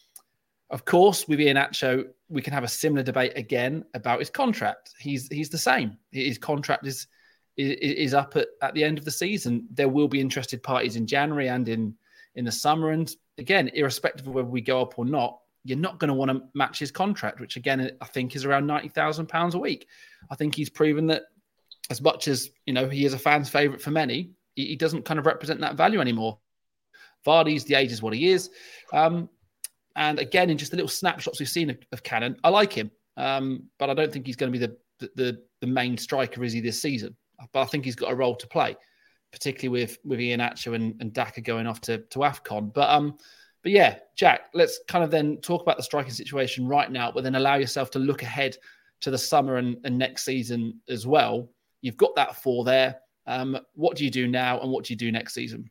Of course, with Iheanacho, we can have a similar debate again about his contract. He's he's the same. His contract is is, is up at, at the end of the season. There will be interested parties in January and in, in the summer. And again, irrespective of whether we go up or not, you're not going to want to match his contract, which again, I think is around ninety thousand pounds a week. I think he's proven that as much as, you know, he is a fan's favourite for many, he, he doesn't kind of represent that value anymore. Vardy's the age is what he is. Um, And again, in just the little snapshots we've seen of, of Cannon, I like him, um, but I don't think he's going to be the, the the main striker, is he, this season? But I think he's got a role to play, particularly with with Iheanacho and, and Daka going off to, to AFCON. But um, but yeah, Jack, let's kind of then talk about the striking situation right now, but then allow yourself to look ahead to the summer and, and next season as well. You've got that four there. Um, what do you do now, and what do you do next season?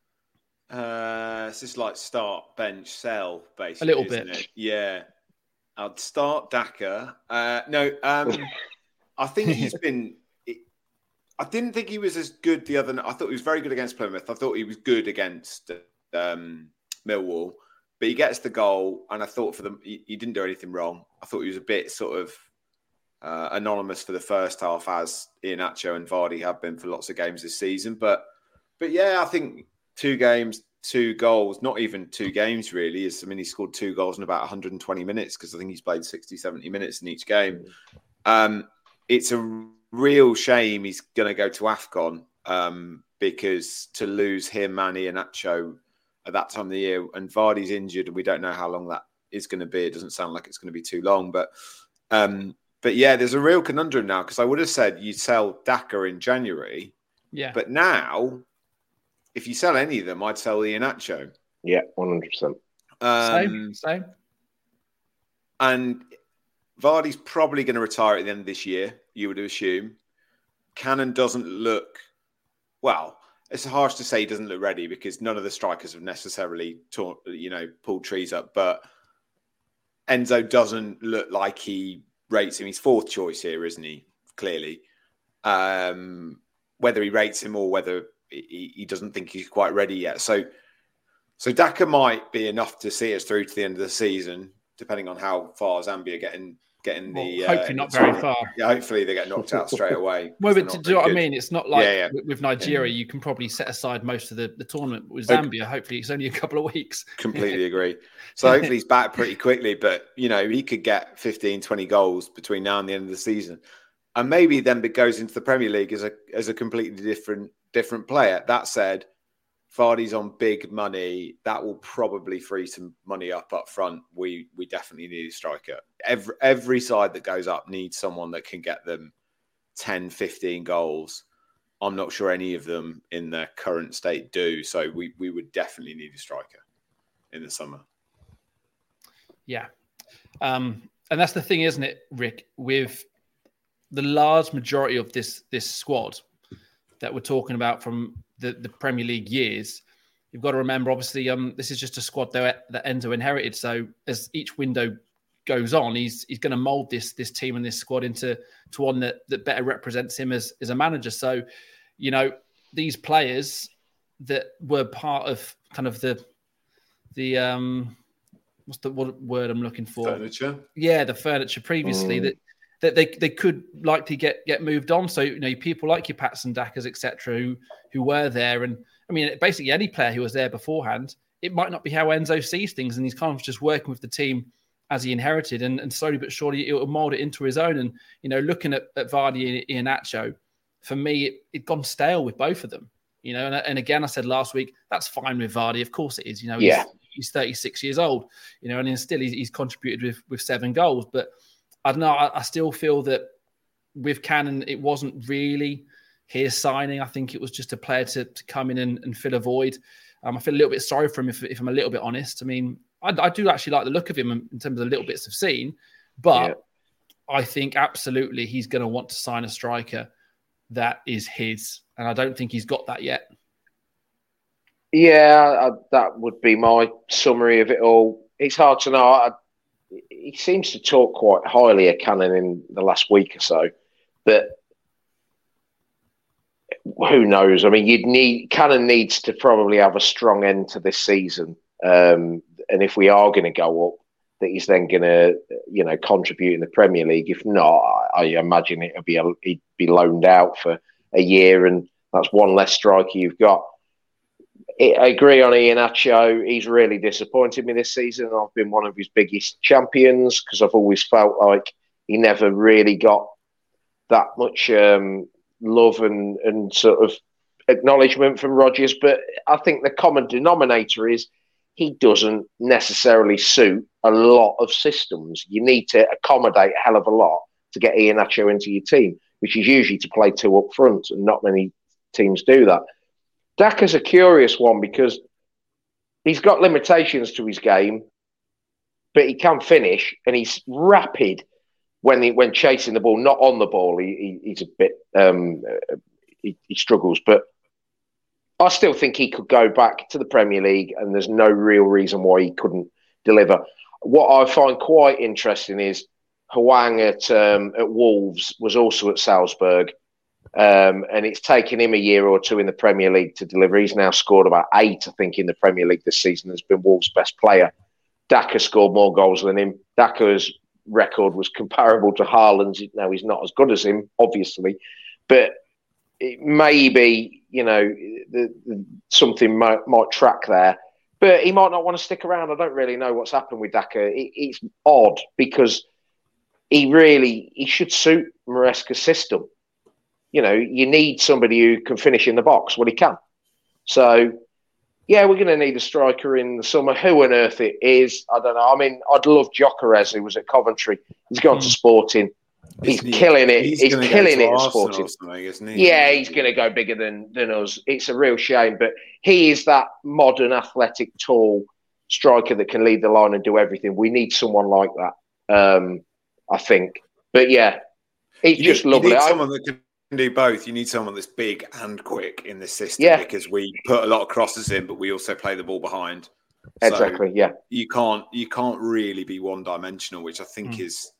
Uh, it's just like start, bench, sell, basically. A little isn't bit. it? Yeah. I'd start Daka. Uh, no, um, I think he's been. I didn't think he was as good the other night. I thought he was very good against Plymouth. I thought he was good against um, Millwall, but he gets the goal, and I thought for them, he, he didn't do anything wrong. I thought he was a bit sort of uh, anonymous for the first half, as Iheanacho and Vardy have been for lots of games this season. But, but yeah, I think two games, two goals, not even two games really. Is I mean, he scored two goals in about one hundred twenty minutes because I think he's played sixty, seventy minutes in each game. Um, it's a real shame he's going to go to AFCON um, because to lose him and Iheanacho at that time of the year, and Vardy's injured, and we don't know how long that is going to be. It doesn't sound like it's going to be too long, but um, but yeah, there's a real conundrum now because I would have said you sell Daka in January, Yeah, but now if you sell any of them, I'd sell Iheanacho. Yeah, one hundred percent. same, Um, same. And Vardy's probably going to retire at the end of this year, you would assume. Cannon doesn't look, well, it's harsh to say he doesn't look ready because none of the strikers have necessarily, torn, you know, pulled trees up. But Enzo doesn't look like he rates him. He's fourth choice here, isn't he? Clearly. Um, whether he rates him or whether he, he doesn't think he's quite ready yet. So, so Daka might be enough to see us through to the end of the season, depending on how far Zambia get in getting the. Well, hopefully uh, not very far. Yeah, hopefully they get knocked out straight away. Well, They're but not do you know very what I good. mean? It's not like Yeah, yeah. with- with Nigeria, you can probably set aside most of the, the tournament. With Zambia, hopefully it's only a couple of weeks. Completely agree. So hopefully he's back pretty quickly, but you know, he could get fifteen, twenty goals between now and the end of the season. And maybe then it goes into the Premier League as a as a completely different different player. That said, Vardy's on big money. That will probably free some money up up front. We we definitely need a striker. Every every side that goes up needs someone that can get them ten, fifteen goals. I'm not sure any of them in their current state do. So we we would definitely need a striker in the summer. Yeah. Um, and that's the thing, isn't it, Rick? With the large majority of this this squad that we're talking about from the, the Premier League years, you've got to remember, obviously, um, this is just a squad that, that Enzo inherited. So as each window goes on, he's he's going to mould this this team and this squad into to one that, that better represents him as, as a manager. So, you know, these players that were part of kind of the the um what's the what word I'm looking for? Furniture. Yeah, the furniture previously Mm. that that they, they could likely get get moved on. So, you know, people like your Pats and Dackers, et cetera, who who were there. And I mean, basically any player who was there beforehand, it might not be how Enzo sees things. And he's kind of just working with the team as he inherited, and, and slowly but surely it will mold it into his own. And, you know, looking at, at Vardy and Iheanacho, for me, it, it gone stale with both of them. You know, and, and again, I said last week, that's fine with Vardy. Of course it is. You know, he's, Yeah. he's thirty-six years old, you know, and still he's, he's contributed with, with seven goals. But I don't know, I, I still feel that with Cannon, it wasn't really his signing. I think it was just a player to, to come in and, and fill a void. Um, I feel a little bit sorry for him, if, if I'm a little bit honest. I mean, I, I do actually like the look of him in, in terms of the little bits I've seen, but Yeah. I think absolutely he's going to want to sign a striker that is his. And I don't think he's got that yet. Yeah, I, that would be my summary of it all. It's hard to know. I, he seems to talk quite highly of Cannon in the last week or so, but who knows? I mean, you'd need Cannon needs to probably have a strong end to this season, um, and if we are going to go up, that he's then going to, you know, contribute in the Premier League. If not, I, I imagine it'll be a, he'd be loaned out for a year, and that's one less striker you've got. I agree on Iheanacho. He's really disappointed me this season. I've been one of his biggest champions because I've always felt like he never really got that much um, love and, and sort of acknowledgement from Rodgers. But I think the common denominator is he doesn't necessarily suit a lot of systems. You need to accommodate a hell of a lot to get Iheanacho into your team, which is usually to play two up front, and not many teams do that. Daka's a curious one because he's got limitations to his game, but he can finish, and he's rapid when he, when chasing the ball, not on the ball. He, he, he's a bit um, he, he struggles, but I still think he could go back to the Premier League, and there's no real reason why he couldn't deliver. What I find quite interesting is Hwang at um, at Wolves was also at Salzburg. Um, and it's taken him a year or two in the Premier League to deliver. He's now scored about eight, I think, in the Premier League this season. Has been Wolves' best player. Daka scored more goals than him. Daka's record was comparable to Haaland's. Now, he's not as good as him, obviously. But it maybe, you know, the, the, something might, might track there. But he might not want to stick around. I don't really know what's happened with Daka. It, it's odd because he really, he should suit Maresca's system. You know, you need somebody who can finish in the box. Well, he can. So, yeah, we're going to need a striker in the summer. Who on earth it is, I don't know. I mean, I'd love Gyökeres, who was at Coventry. He's gone mm. to Sporting. He's Isn't killing he, it. He's, he's killing it at Sporting. Isn't he? Yeah, he's going to go bigger than, than us. It's a real shame. But he is that modern, athletic, tall striker that can lead the line and do everything. We need someone like that, um, I think. But, yeah, he's you just need, lovely. You need I, someone that can do both. You need someone that's big and quick in this system yeah. because we put a lot of crosses in, but we also play the ball behind. So exactly. Yeah. You can't you can't really be one dimensional, which I think Mm. is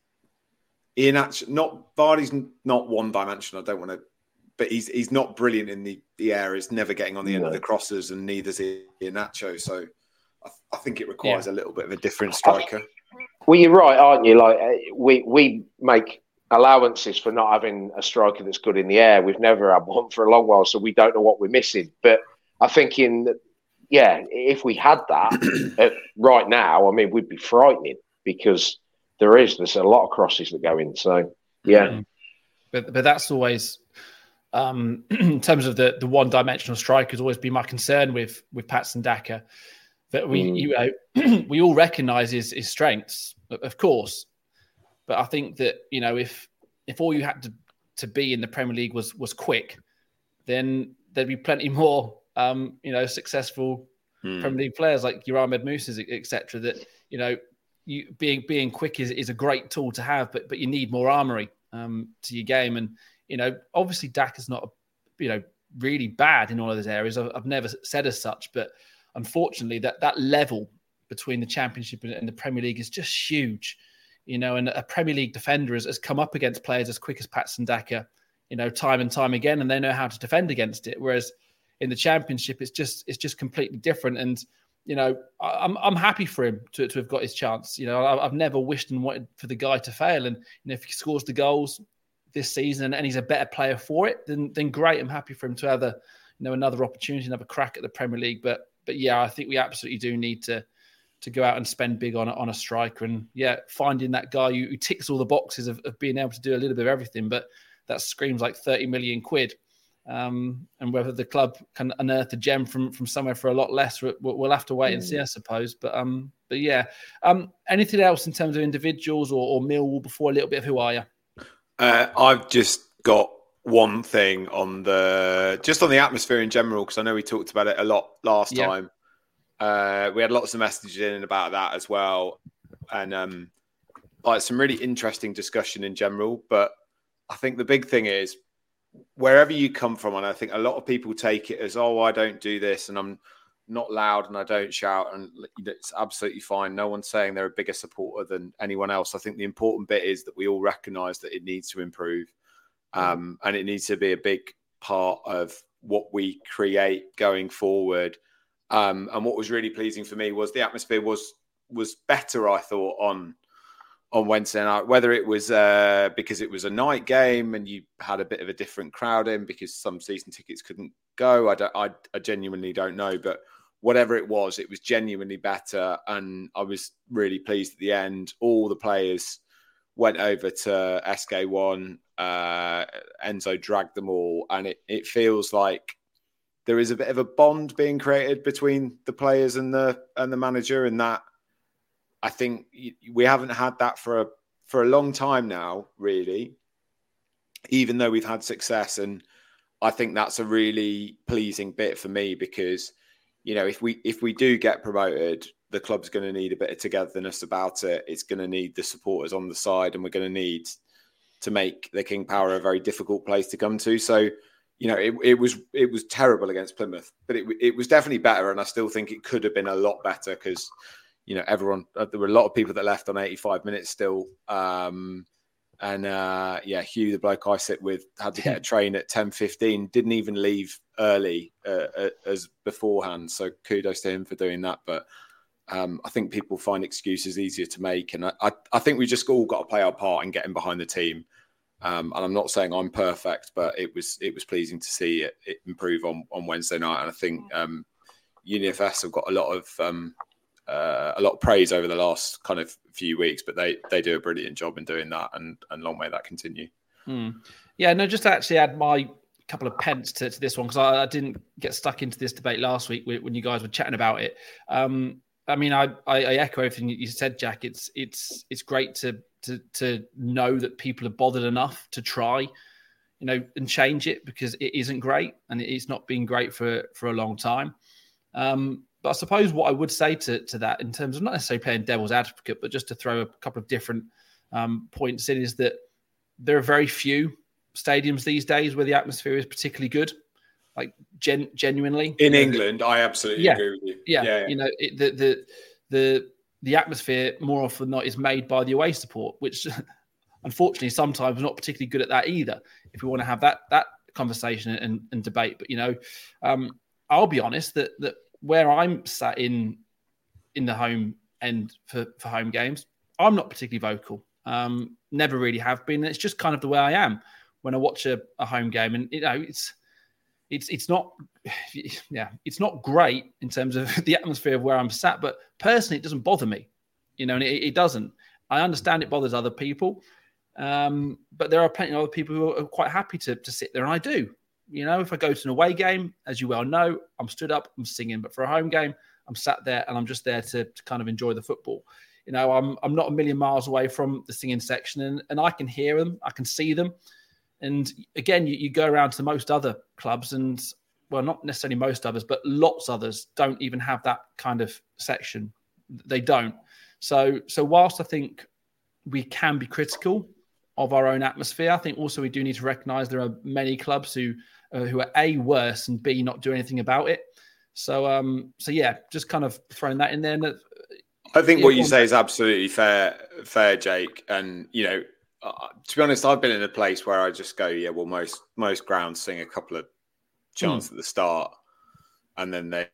in actual. Not Vardy's not one dimensional. I don't want to, but he's he's not brilliant in the the air. He's never getting on the end no. of the crosses, and neither's Iheanacho. So I, I think it requires Yeah. a little bit of a different striker. Well, you're right, aren't you? Like we we make allowances for not having a striker that's good in the air. We've never had one for a long while, so we don't know what we're missing. But I think in yeah, if we had that uh, right now, I mean, we'd be frightening because there is there's a lot of crosses that go in. So yeah, mm-hmm. but but that's always um, in terms of the the one dimensional strike has always been my concern with with Patson Daka. That we mm. you know we all recognise his his strengths, of course, but I think that you know if if all you had to, to be in the Premier League was was quick, then there'd be plenty more um, you know successful mm. Premier League players like your Ahmed Musas, et cetera. That you know you being being quick is, is a great tool to have, but but you need more armoury um, to your game, and you know obviously Daka's not you know really bad in all of those areas. I've, I've never said as such, but unfortunately, that, that level between the Championship and the Premier League is just huge, you know. And a Premier League defender has, has come up against players as quick as Patson Daka, you know, time and time again, and they know how to defend against it. Whereas in the Championship, it's just it's just completely different. And you know, I'm I'm happy for him to, to have got his chance. You know, I've never wished and wanted for the guy to fail. And you know, if he scores the goals this season and he's a better player for it, then then great. I'm happy for him to have a you know another opportunity, another crack at the Premier League. But But yeah, I think we absolutely do need to to go out and spend big on a, on a striker. And yeah, finding that guy who, who ticks all the boxes of, of being able to do a little bit of everything, but that screams like thirty million quid. Um, and whether the club can unearth a gem from, from somewhere for a lot less, we'll, we'll have to wait and see, I suppose. But um, but yeah, um, anything else in terms of individuals or, or Millwall before a little bit of who are you? Uh, I've just got one thing on the just on the atmosphere in general, because I know we talked about it a lot last yeah. time. Uh, we had lots of messages in about that as well, and um, like some really interesting discussion in general. But I think the big thing is wherever you come from, and I think a lot of people take it as, oh, I don't do this, and I'm not loud, and I don't shout, and it's absolutely fine. No one's saying they're a bigger supporter than anyone else. I think the important bit is that we all recognise that it needs to improve. Um, and it needs to be a big part of what we create going forward. Um, and what was really pleasing for me was the atmosphere was was better, I thought, on on Wednesday night. Whether it was uh, because it was a night game and you had a bit of a different crowd in because some season tickets couldn't go, I don't, I, I genuinely don't know. But whatever it was, it was genuinely better, and I was really pleased at the end. All the players went over to S K one. Uh, Enzo dragged them all, and it, it feels like there is a bit of a bond being created between the players and the and the manager, and that I think we haven't had that for a for a long time now, really. Even though we've had success, and I think that's a really pleasing bit for me because you know if we if we do get promoted, the club's going to need a bit of togetherness about it. It's going to need the supporters on the side, and we're going to need to make the King Power a very difficult place to come to. So, you know, it, it was it was terrible against Plymouth, but it it was definitely better, and I still think it could have been a lot better because, you know, everyone there were a lot of people that left on eighty-five minutes still, um, and uh, yeah, Hugh, the bloke I sit with, had to get a train at ten fifteen, didn't even leave early uh, as beforehand. So kudos to him for doing that, but. Um, I think people find excuses easier to make, and I, I, I think we just all got to play our part in getting behind the team. Um, and I'm not saying I'm perfect, but it was it was pleasing to see it, it improve on, on Wednesday night. And I think um, Uni F S have got a lot of um, uh, a lot of praise over the last kind of few weeks, but they they do a brilliant job in doing that, and, and long may that continue. Hmm. Yeah, no, just to actually add my couple of pence to, to this one because I, I didn't get stuck into this debate last week when you guys were chatting about it. Um, I mean, I, I echo everything you said, Jack. It's it's it's great to to to know that people are bothered enough to try, you know, and change it because it isn't great and it's not been great for for a long time. Um, but I suppose what I would say to to that, in terms of not necessarily playing devil's advocate, but just to throw a couple of different um, points in, is that there are very few stadiums these days where the atmosphere is particularly good. Like gen- genuinely in England, I absolutely yeah, agree with you. Yeah, yeah, yeah. you know it, the the the the atmosphere more often than not is made by the away support, which unfortunately sometimes not particularly good at that either. If we want to have that that conversation and, and debate, but you know, um, I'll be honest that that where I'm sat in in the home end for, for home games, I'm not particularly vocal. Um, never really have been. It's just kind of the way I am when I watch a, a home game, and you know, it's it's it's not, yeah, it's not great in terms of the atmosphere of where I'm sat. But personally, it doesn't bother me, you know, and it, it doesn't. I understand it bothers other people, um, but there are plenty of other people who are quite happy to to sit there, and I do. You know, if I go to an away game, as you well know, I'm stood up, I'm singing. But for a home game, I'm sat there and I'm just there to, to kind of enjoy the football. You know, I'm I'm not a million miles away from the singing section, and, and I can hear them, I can see them. And again, you, you go around to most other clubs, and well, not necessarily most others, but lots others don't even have that kind of section. They don't. So, so whilst I think we can be critical of our own atmosphere, I think also we do need to recognise there are many clubs who uh, who are A, worse, and B, not doing anything about it. So, um, so yeah, just kind of throwing that in there. And, uh, I think yeah, what you say is absolutely fair, fair, Jake. And you know, uh, to be honest, I've been in a place where I just go, yeah, well, most most grounds sing a couple of chants mm. at the start, and then they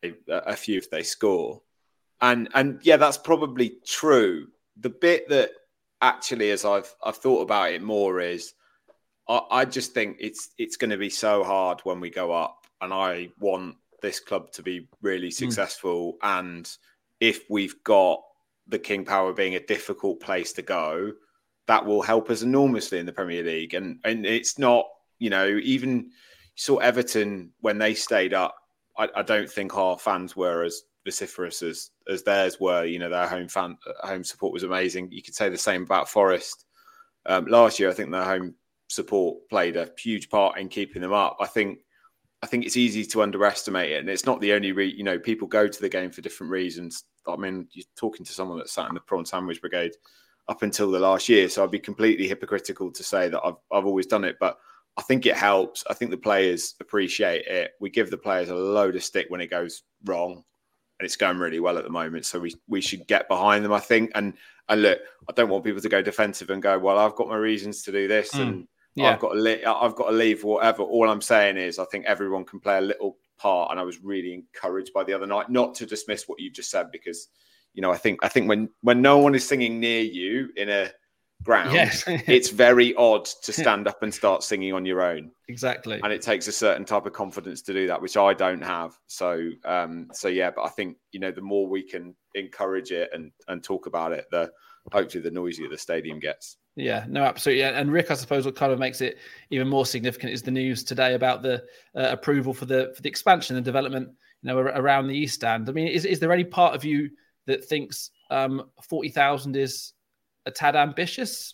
a few if they score, and and yeah, that's probably true. The bit that actually, as I've I've thought about it more, is I, I just think it's it's going to be so hard when we go up, and I want this club to be really successful. Mm. And if we've got the King Power being a difficult place to go, that will help us enormously in the Premier League. And and it's not, you know, even you saw Everton when they stayed up. I, I don't think our fans were as vociferous as as theirs were. You know, their home fan home support was amazing. You could say the same about Forest. Um, last year, I think their home support played a huge part in keeping them up. I think I think it's easy to underestimate it, and it's not the only re- you know, people go to the game for different reasons. I mean, you're talking to someone that sat in the prawn sandwich brigade up until the last year, so I'd be completely hypocritical to say that I've I've always done it, but I think it helps. I think the players appreciate it. We give the players a load of stick when it goes wrong, and it's going really well at the moment. So we we should get behind them, I think. And and look, I don't want people to go defensive and go, well, I've got my reasons to do this, mm. and yeah. I've got to li- I've got to leave, whatever. All I'm saying is, I think everyone can play a little part, and I was really encouraged by the other night, not to dismiss what you just said, because you know, I think I think when when no one is singing near you in a ground, yes. it's very odd to stand up and start singing on your own. Exactly. And it takes a certain type of confidence to do that, which I don't have. So, um, so yeah, but I think, you know, the more we can encourage it and, and talk about it, the hopefully the noisier the stadium gets. Yeah, no, absolutely. And Rick, I suppose what kind of makes it even more significant is the news today about the uh, approval for the for the expansion and development, you know, around the East Stand. I mean, is is there any part of you that thinks um, forty thousand is a tad ambitious?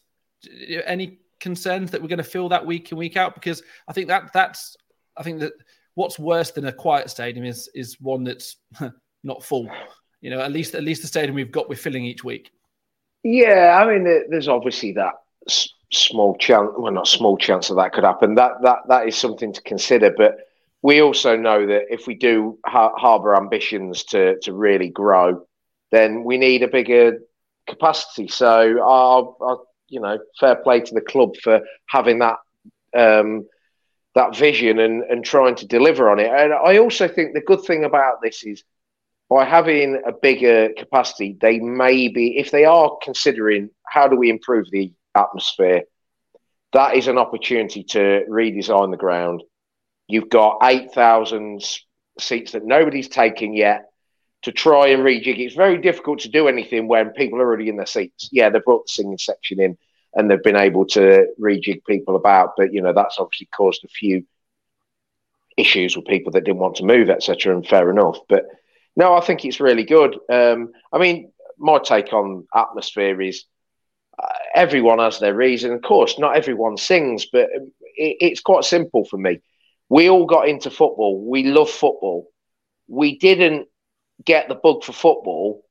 Any concerns that we're going to fill that week in, week out? Because I think that that's, I think that what's worse than a quiet stadium is is one that's not full. You know, at least at least the stadium we've got, we're filling each week. Yeah, I mean, there's obviously that s- small chance, well, not small chance that that could happen. That that that is something to consider. But we also know that if we do ha- harbour ambitions to to really grow, then we need a bigger capacity. So, I'll, I'll, you know, fair play to the club for having that um, that vision and, and trying to deliver on it. And I also think the good thing about this is by having a bigger capacity, they may be, if they are considering how do we improve the atmosphere, that is an opportunity to redesign the ground. You've got eight thousand seats that nobody's taken yet, to try and rejig. It's very difficult to do anything when people are already in their seats. Yeah, they've brought the singing section in and they've been able to rejig people about, but, you know, that's obviously caused a few issues with people that didn't want to move, et cetera, and fair enough. But no, I think it's really good. Um, I mean, my take on atmosphere is uh, everyone has their reason. Of course, not everyone sings, but it, it's quite simple for me. We all got into football. We love football. We didn't get the bug for football.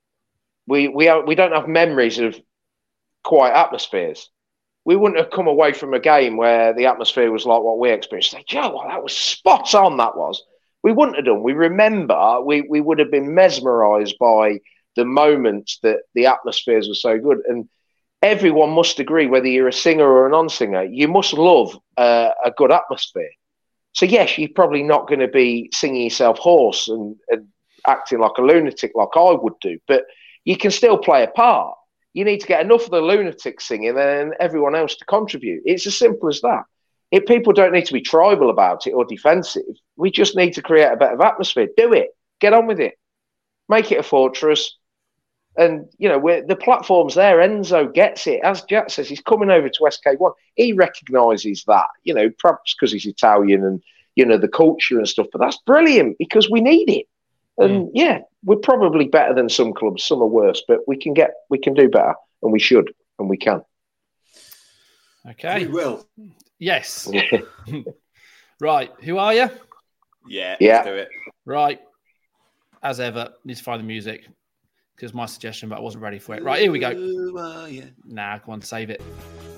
We we are, we don't have memories of quiet atmospheres. We wouldn't have come away from a game where the atmosphere was like what we experienced. Like, Joe, well, that was spot on. That was. We wouldn't have done. We remember. We we would have been mesmerised by the moments that the atmospheres were so good. And everyone must agree, whether you're a singer or a non-singer, you must love uh, a good atmosphere. So yes, you're probably not going to be singing yourself hoarse and, and acting like a lunatic like I would do, but you can still play a part. You need to get enough of the lunatics singing and everyone else to contribute. It's as simple as that. If people don't need to be tribal about it or defensive, we just need to create a better atmosphere. Do it. Get on with it. Make it a fortress. And, you know, we're, the platform's there. Enzo gets it. As Jack says, he's coming over to S K one. He recognises that, you know, perhaps because he's Italian and, you know, the culture and stuff. But that's brilliant because we need it. And, mm. yeah, we're probably better than some clubs. Some are worse. But we can get, we can do better. And we should. And we can. Okay. We will. Yes. Right. Who are you? Yeah, yeah. Let's do it. Right. As ever, need to find the music because my suggestion, but I wasn't ready for it. Right, here we go. Who are you? Nah, go on, save it.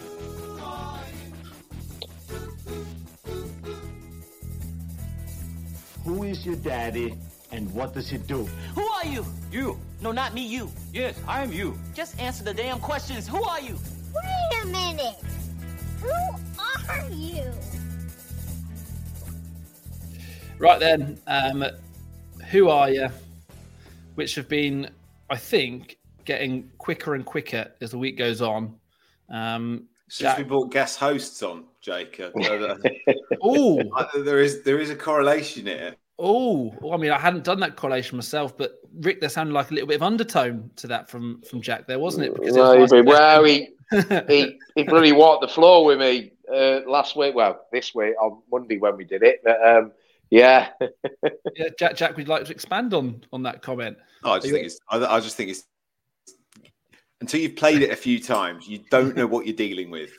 Who is your daddy and what does he do? Who are you? You. No, not me, you. Yes, I am you. Just answer the damn questions. Who are you? Wait a minute. Who are you? Right then, um, who are you? Which have been, I think, getting quicker and quicker as the week goes on. Um, Since Jack... we brought guest hosts on, Jake, oh, there is there is a correlation here. Oh, well, I mean, I hadn't done that correlation myself, but Rick, there sounded like a little bit of undertone to that from, from Jack there, wasn't it? Because no, it was nice well, he, he he bloody walked the floor with me uh, last week. Well, this week on Monday when we did it, but um, yeah, yeah. Jack, Jack, would you like to expand on on that comment? Oh, I just think it's. I, I just think it's. Until you've played it a few times, you don't know what you're dealing with.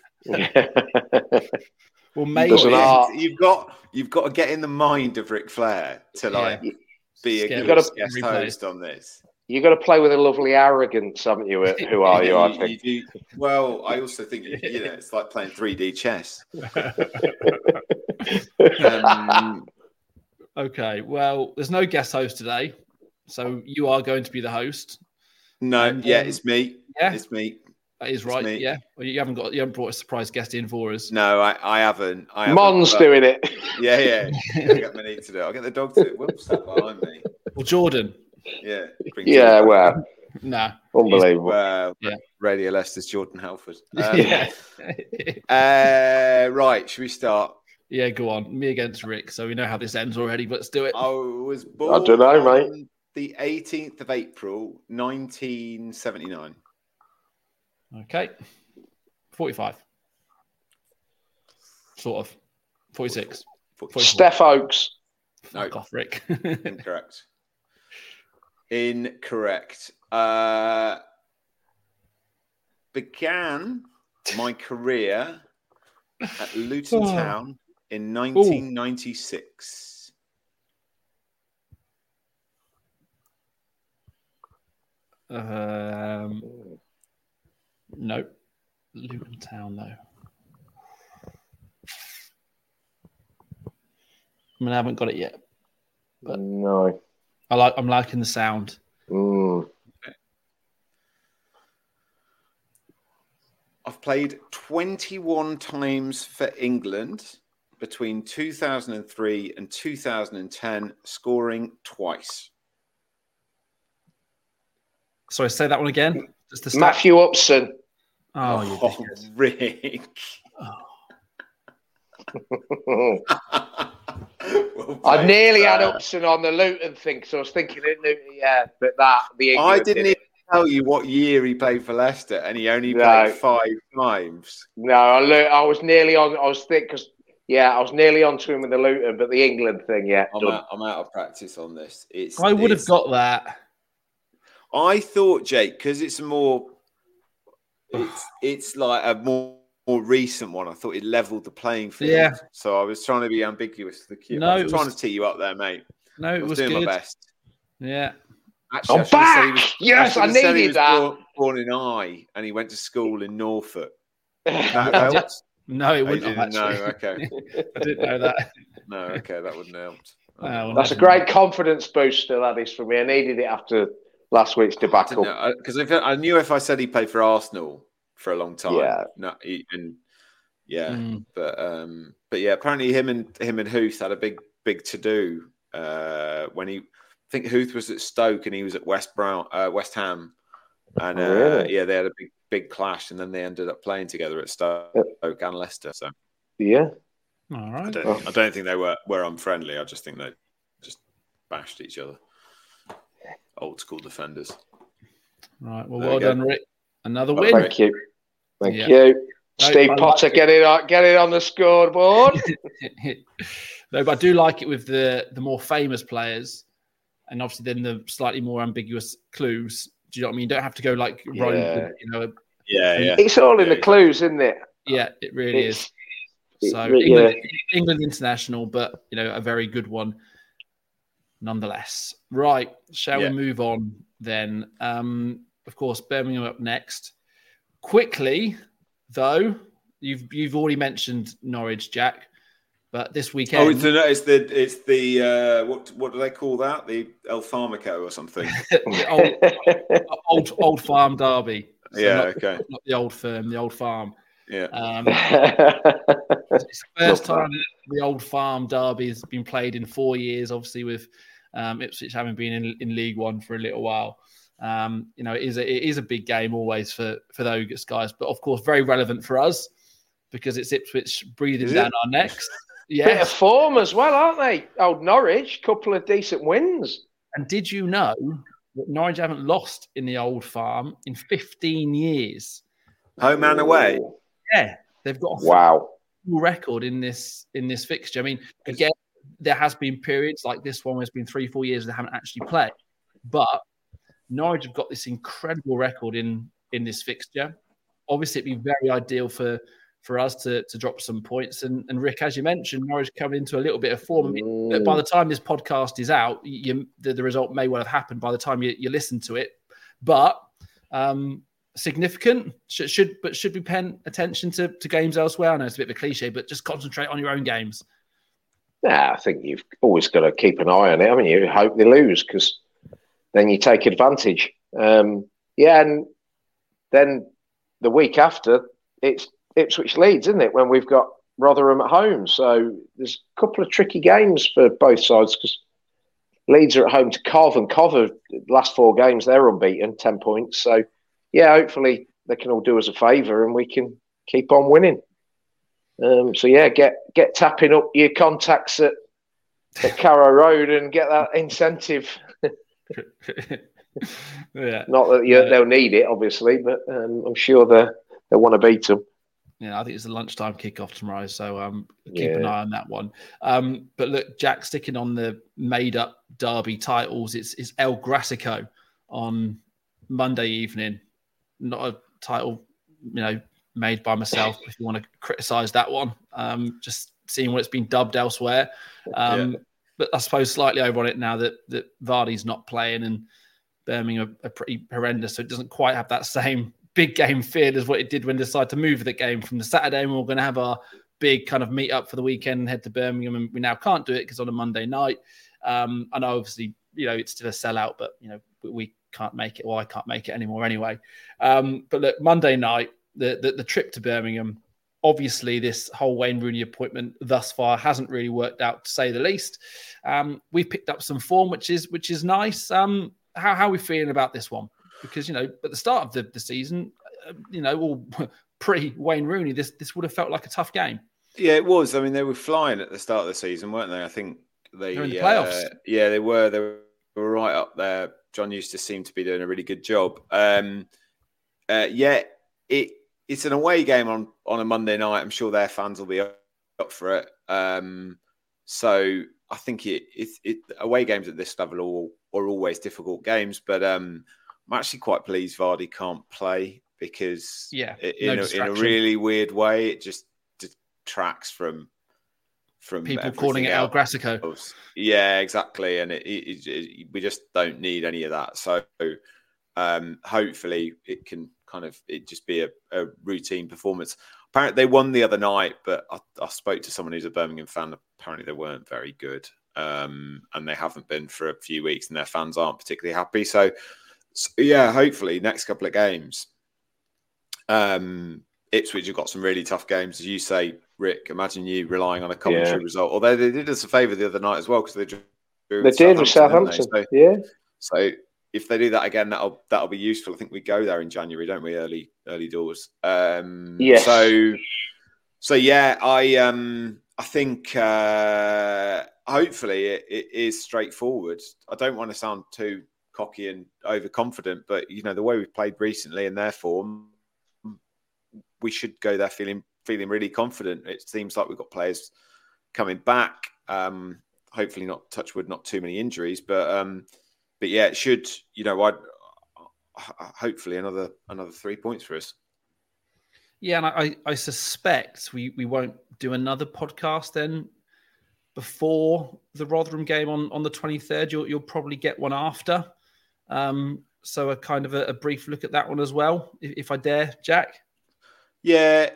Well, maybe you've got, you've got you've got to get in the mind of Ric Flair to like yeah. be a good guest replay. host on this. You've got to play with a lovely arrogance, haven't you? Who are you? I think. You, you do, well, I also think you know it's like playing three D chess. um, okay, well, there's no guest host today, so you are going to be the host. No, and, yeah, um, it's me. Yeah, it's me. That is right. Yeah, well, you haven't got you haven't brought a surprise guest in for us. No, I, I haven't. I haven't, Mon's but, doing it. Yeah, yeah. I got my need to do. I'll get the dog to. Whoops, that behind me. Well, Jordan. Yeah. Yeah. Well. Nah. Unbelievable. Uh, yeah. Radio Leicester's Jordan Halford. Um, yeah. uh, right. Should we start? Yeah. Go on. Me against Rick. So we know how this ends already. But let's do it. I was born. I don't know, mate. The eighteenth of April, nineteen seventy-nine. Okay. forty-five. Sort of. forty-six. forty-four. Steph Oakes. Fuck no. off, Rick. Incorrect. Incorrect. Uh, began my career at Luton Oh. Town in nineteen ninety-six. Um, no. Luton Town, though. I mean, I haven't got it yet. But no. I like. I'm liking the sound. Mm. Okay. I've played twenty-one times for England between two thousand three and two thousand ten, scoring twice. Sorry, say that one again. Just the stat. Matthew Upson. Oh, you Oh, Rick. Oh. Well I played, nearly had uh, Upson on the Luton thing, so I was thinking it. Yeah, but that the I England didn't did even tell you what year he played for Leicester, and he only No. played five times. No, I, lo- I was nearly on. I was thick because yeah, I was nearly on to him with the Luton, but the England thing, yeah. I'm done. out, I'm out of practice on this. It's. I would have it's- got that. I thought, Jake, because it's a more, it's it's like a more, more recent one. I thought it leveled the playing field. Yeah. So I was trying to be ambiguous to the cue. No, I was it trying was- to tee you up there, mate. No, I it was, was doing good. my best. Yeah. Actually, I'm I should have said he back! was- Yes, should I have said he needed was that. Born, born in Eye, and he went to school in Norfolk. That helped. No, it I wouldn't have didn't know. actually. Okay. I didn't know that. No, okay, that wouldn't have helped. Oh, That's a great confidence booster, that is for me. I needed it after last week's debacle. Because I, I knew if I said he played for Arsenal for a long time, Yeah. no, he, and yeah, Mm. but um, but yeah, apparently him and him and Huth had a big big to do uh, when he. I think Huth was at Stoke and he was at West Brown, uh, West Ham, and uh, Oh, really? yeah, they had a big big clash, and then they ended up playing together at Stoke and Leicester. So Yeah. All I right. don't, I don't think they were were unfriendly. I just think they just bashed each other. Old school defenders. Right. Well, There well you go. done, Rick. Another Well, win. Thank you. Thank Yeah. you. No, Steve I Potter, like get it on, get it on the scoreboard. No, but I do like it with the the more famous players, and obviously then the slightly more ambiguous clues. Do you know what I mean? You don't have to go like Rome, Yeah. you know. Yeah, yeah. It's all in Yeah, the clues, isn't it? Yeah, it really It's- is. it So re- England, yeah. England international, but you know, a very good one nonetheless. Right, shall Yeah. we move on then? Um, of course, Birmingham up next. Quickly, though, you've you've already mentioned Norwich, Jack, but this weekend, Oh, it's the it's the it's the uh, what what do they call that? The El Farmico or something? the old, old old farm derby. So Yeah, not, okay. not the old firm, the old farm. Yeah. Um, it's the first Love that. time the old farm derby has been played in four years, obviously with um, Ipswich having been in, in League One for a little while. Um, you know, it is a, it is a big game always for for those guys, but of course very relevant for us because it's Ipswich breathing Is down it? our necks. Bit of Yes. form as well, aren't they? Old Norwich, couple of decent wins. And did you know that Norwich haven't lost in the old farm in fifteen years? Home and away. Yeah, they've got a Wow. full record in this in this fixture. I mean, again, there has been periods like this one where it's been three, four years they haven't actually played, but Norwich have got this incredible record in in this fixture. Obviously, it'd be very ideal for for us to to drop some points. And, and Rick, as you mentioned, Norwich coming into a little bit of form. I mean, Mm. by the time this podcast is out, you, the, the result may well have happened by the time you, you listen to it. But um, significant should, should but should be paying attention to, to games elsewhere. I know it's a bit of a cliche, but just concentrate on your own games. Yeah, I think you've always got to keep an eye on it. I mean, you hope they lose because then you take advantage. Um, yeah, and then the week after, it's Ipswich Leeds, isn't it? When we've got Rotherham at home. So there's a couple of tricky games for both sides because Leeds are at home to Cov, and Cov have last four games, they're unbeaten, ten points. So, yeah, hopefully they can all do us a favour and we can keep on winning. Um, so, yeah, get get tapping up your contacts at, at Carrow Road and get that incentive. Yeah. Not that you, they'll need it, obviously, but um, I'm sure they they want to beat them. Yeah, I think it's a lunchtime kickoff tomorrow, so um, keep Yeah. an eye on that one. Um, but look, Jack, sticking on the made-up derby titles, it's it's El Grassico on Monday evening. Not a title, you know, made by myself. If you want to criticise that one, um, just seeing what it's been dubbed elsewhere. Um, Yeah. But I suppose slightly over on it now that that Vardy's not playing and Birmingham are, are pretty horrendous, so it doesn't quite have that same big game feel as what it did when they decided to move the game from the Saturday, and we we're going to have our big kind of meet up for the weekend and head to Birmingham, and we now can't do it because on a Monday night. Um, I know obviously, you know, it's still a sellout, but you know, we, we can't make it. Well, I can't make it anymore anyway. Um, but look, Monday night, the, the the trip to Birmingham. Obviously, this whole Wayne Rooney appointment thus far hasn't really worked out, to say the least. Um, we've picked up some form, which is which is nice. Um, how how are we feeling about this one? Because, you know, at the start of the, the season, uh, you know, all pre Wayne Rooney, this this would have felt like a tough game. Yeah, it was. I mean, they were flying at the start of the season, weren't they? I think they They're in the playoffs. Uh, yeah, they were. They were right up there. John Eustace seemed to be doing a really good job. Um, uh, yeah, it it's an away game on, on a Monday night. I'm sure their fans will be up, up for it. Um, so I think it, it, it away games at this level are, are always difficult games, but um, I'm actually quite pleased Vardy can't play because Yeah, it, no in, a, in a distraction. really weird way, it just detracts from from People calling it El everything Grassico. else. Yeah, exactly, and it, it, it, we just don't need any of that. So um, hopefully it can kind of it just be a, a routine performance. Apparently they won the other night, but I, I spoke to someone who's a Birmingham fan. Apparently they weren't very good, um, and they haven't been for a few weeks, and their fans aren't particularly happy. So, so yeah, hopefully next couple of games, um, Ipswich have got some really tough games, as you say, Rick. Imagine you relying on a commentary Yeah. result, although they did us a favour the other night as well because they drew They did with Southampton. didn't they? So, Yeah. so if they do that again, that'll that'll be useful. I think we go there in January, don't we? Early early doors. Um, yes. So so yeah, I um I think uh, hopefully it, it is straightforward. I don't want to sound too cocky and overconfident, but you know the way we've played recently in their form, we should go there feeling feeling really confident. It seems like we've got players coming back. Um, hopefully not, touch wood, not too many injuries, but um, but yeah, it should. You know, I'd, hopefully another another three points for us. Yeah, and I, I suspect we, we won't do another podcast then before the Rotherham game on, on the twenty-third. You'll you'll probably get one after. Um, so a kind of a, a brief look at that one as well, if, if I dare, Jack. Yeah.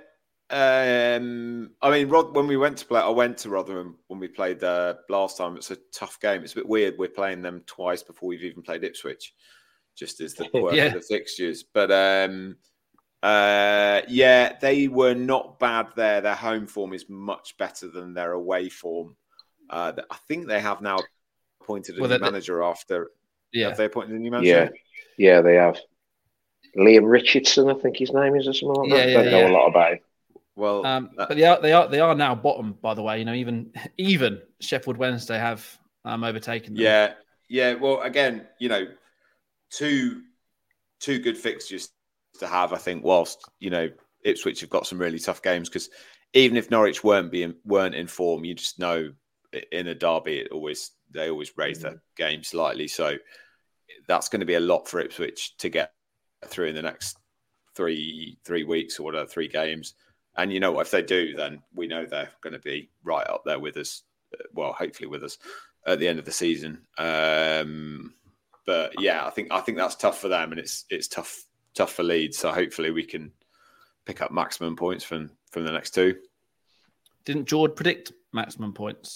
Um, I mean, Rod, when we went to play, I went to Rotherham when we played uh, last time. It's a tough game. It's a bit weird. We're playing them twice before we've even played Ipswich, just as the quirk yeah. of the fixtures. But um, uh, yeah, they were not bad there. Their home form is much better than their away form. Uh, I think they have now appointed a well, new manager after. Yeah, have they appointed a new manager? Yeah, yeah, they have. Liam Richardson, I think his name is, or something like that. Yeah, I don't yeah, know yeah. a lot about him. Well, um, but they are they are they are now bottom. By the way, you know, even even Sheffield Wednesday have um, overtaken them. Yeah, yeah. Well, again, you know, two two good fixtures to have. I think, whilst you know Ipswich have got some really tough games, because even if Norwich weren't being weren't in form, you just know in a derby it always they always raise mm-hmm. their game slightly. So that's going to be a lot for Ipswich to get through in the next three three weeks or whatever, three games. And you know what? If they do, then we know they're going to be right up there with us. Well, hopefully with us at the end of the season. Um, but yeah, I think I think that's tough for them, and it's it's tough tough for Leeds. So hopefully we can pick up maximum points from from the next two. Didn't George predict maximum points?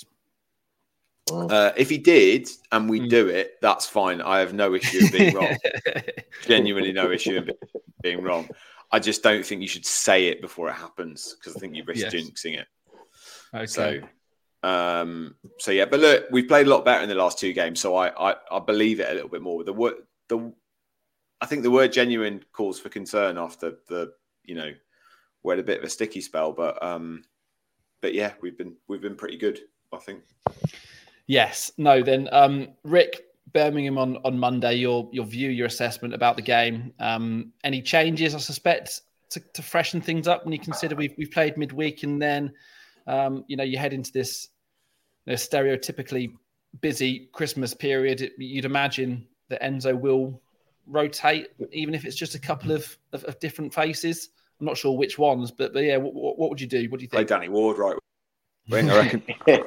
Uh, if he did, and we mm. do it, that's fine. I have no issue in being wrong. Genuinely no issue in being wrong. I just don't think you should say it before it happens, because I think you risk yes. jinxing it. Okay. So, um, so yeah, but look, we've played a lot better in the last two games, so I, I, I believe it a little bit more. The word, the, I think the word genuine calls for concern after the, you know, we had a bit of a sticky spell, but, um, but yeah, we've been we've been pretty good, I think. Yes. No. Then, um, Rick. Birmingham on, on Monday, your your view, your assessment about the game. Um, any changes, I suspect, to, to freshen things up when you consider we've we've played midweek, and then um, you know you head into this you know, stereotypically busy Christmas period. It, you'd imagine that Enzo will rotate, even if it's just a couple of, of, of different faces. I'm not sure which ones, but but yeah, what, what would you do? What do you think? Play Danny Ward, right? I reckon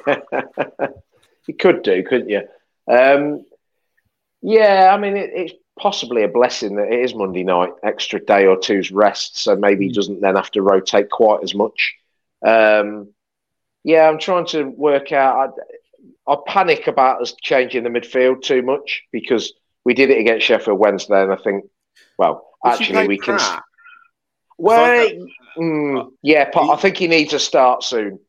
you could do, couldn't you? Um, Yeah, I mean, it, it's possibly a blessing that it is Monday night, extra day or two's rest, so maybe he doesn't then have to rotate quite as much. Um, yeah, I'm trying to work out. I, I panic about us changing the midfield too much, because we did it against Sheffield Wednesday, and I think, well, Would actually, we can. Pratt? Well, mm, yeah, I think he needs to start soon.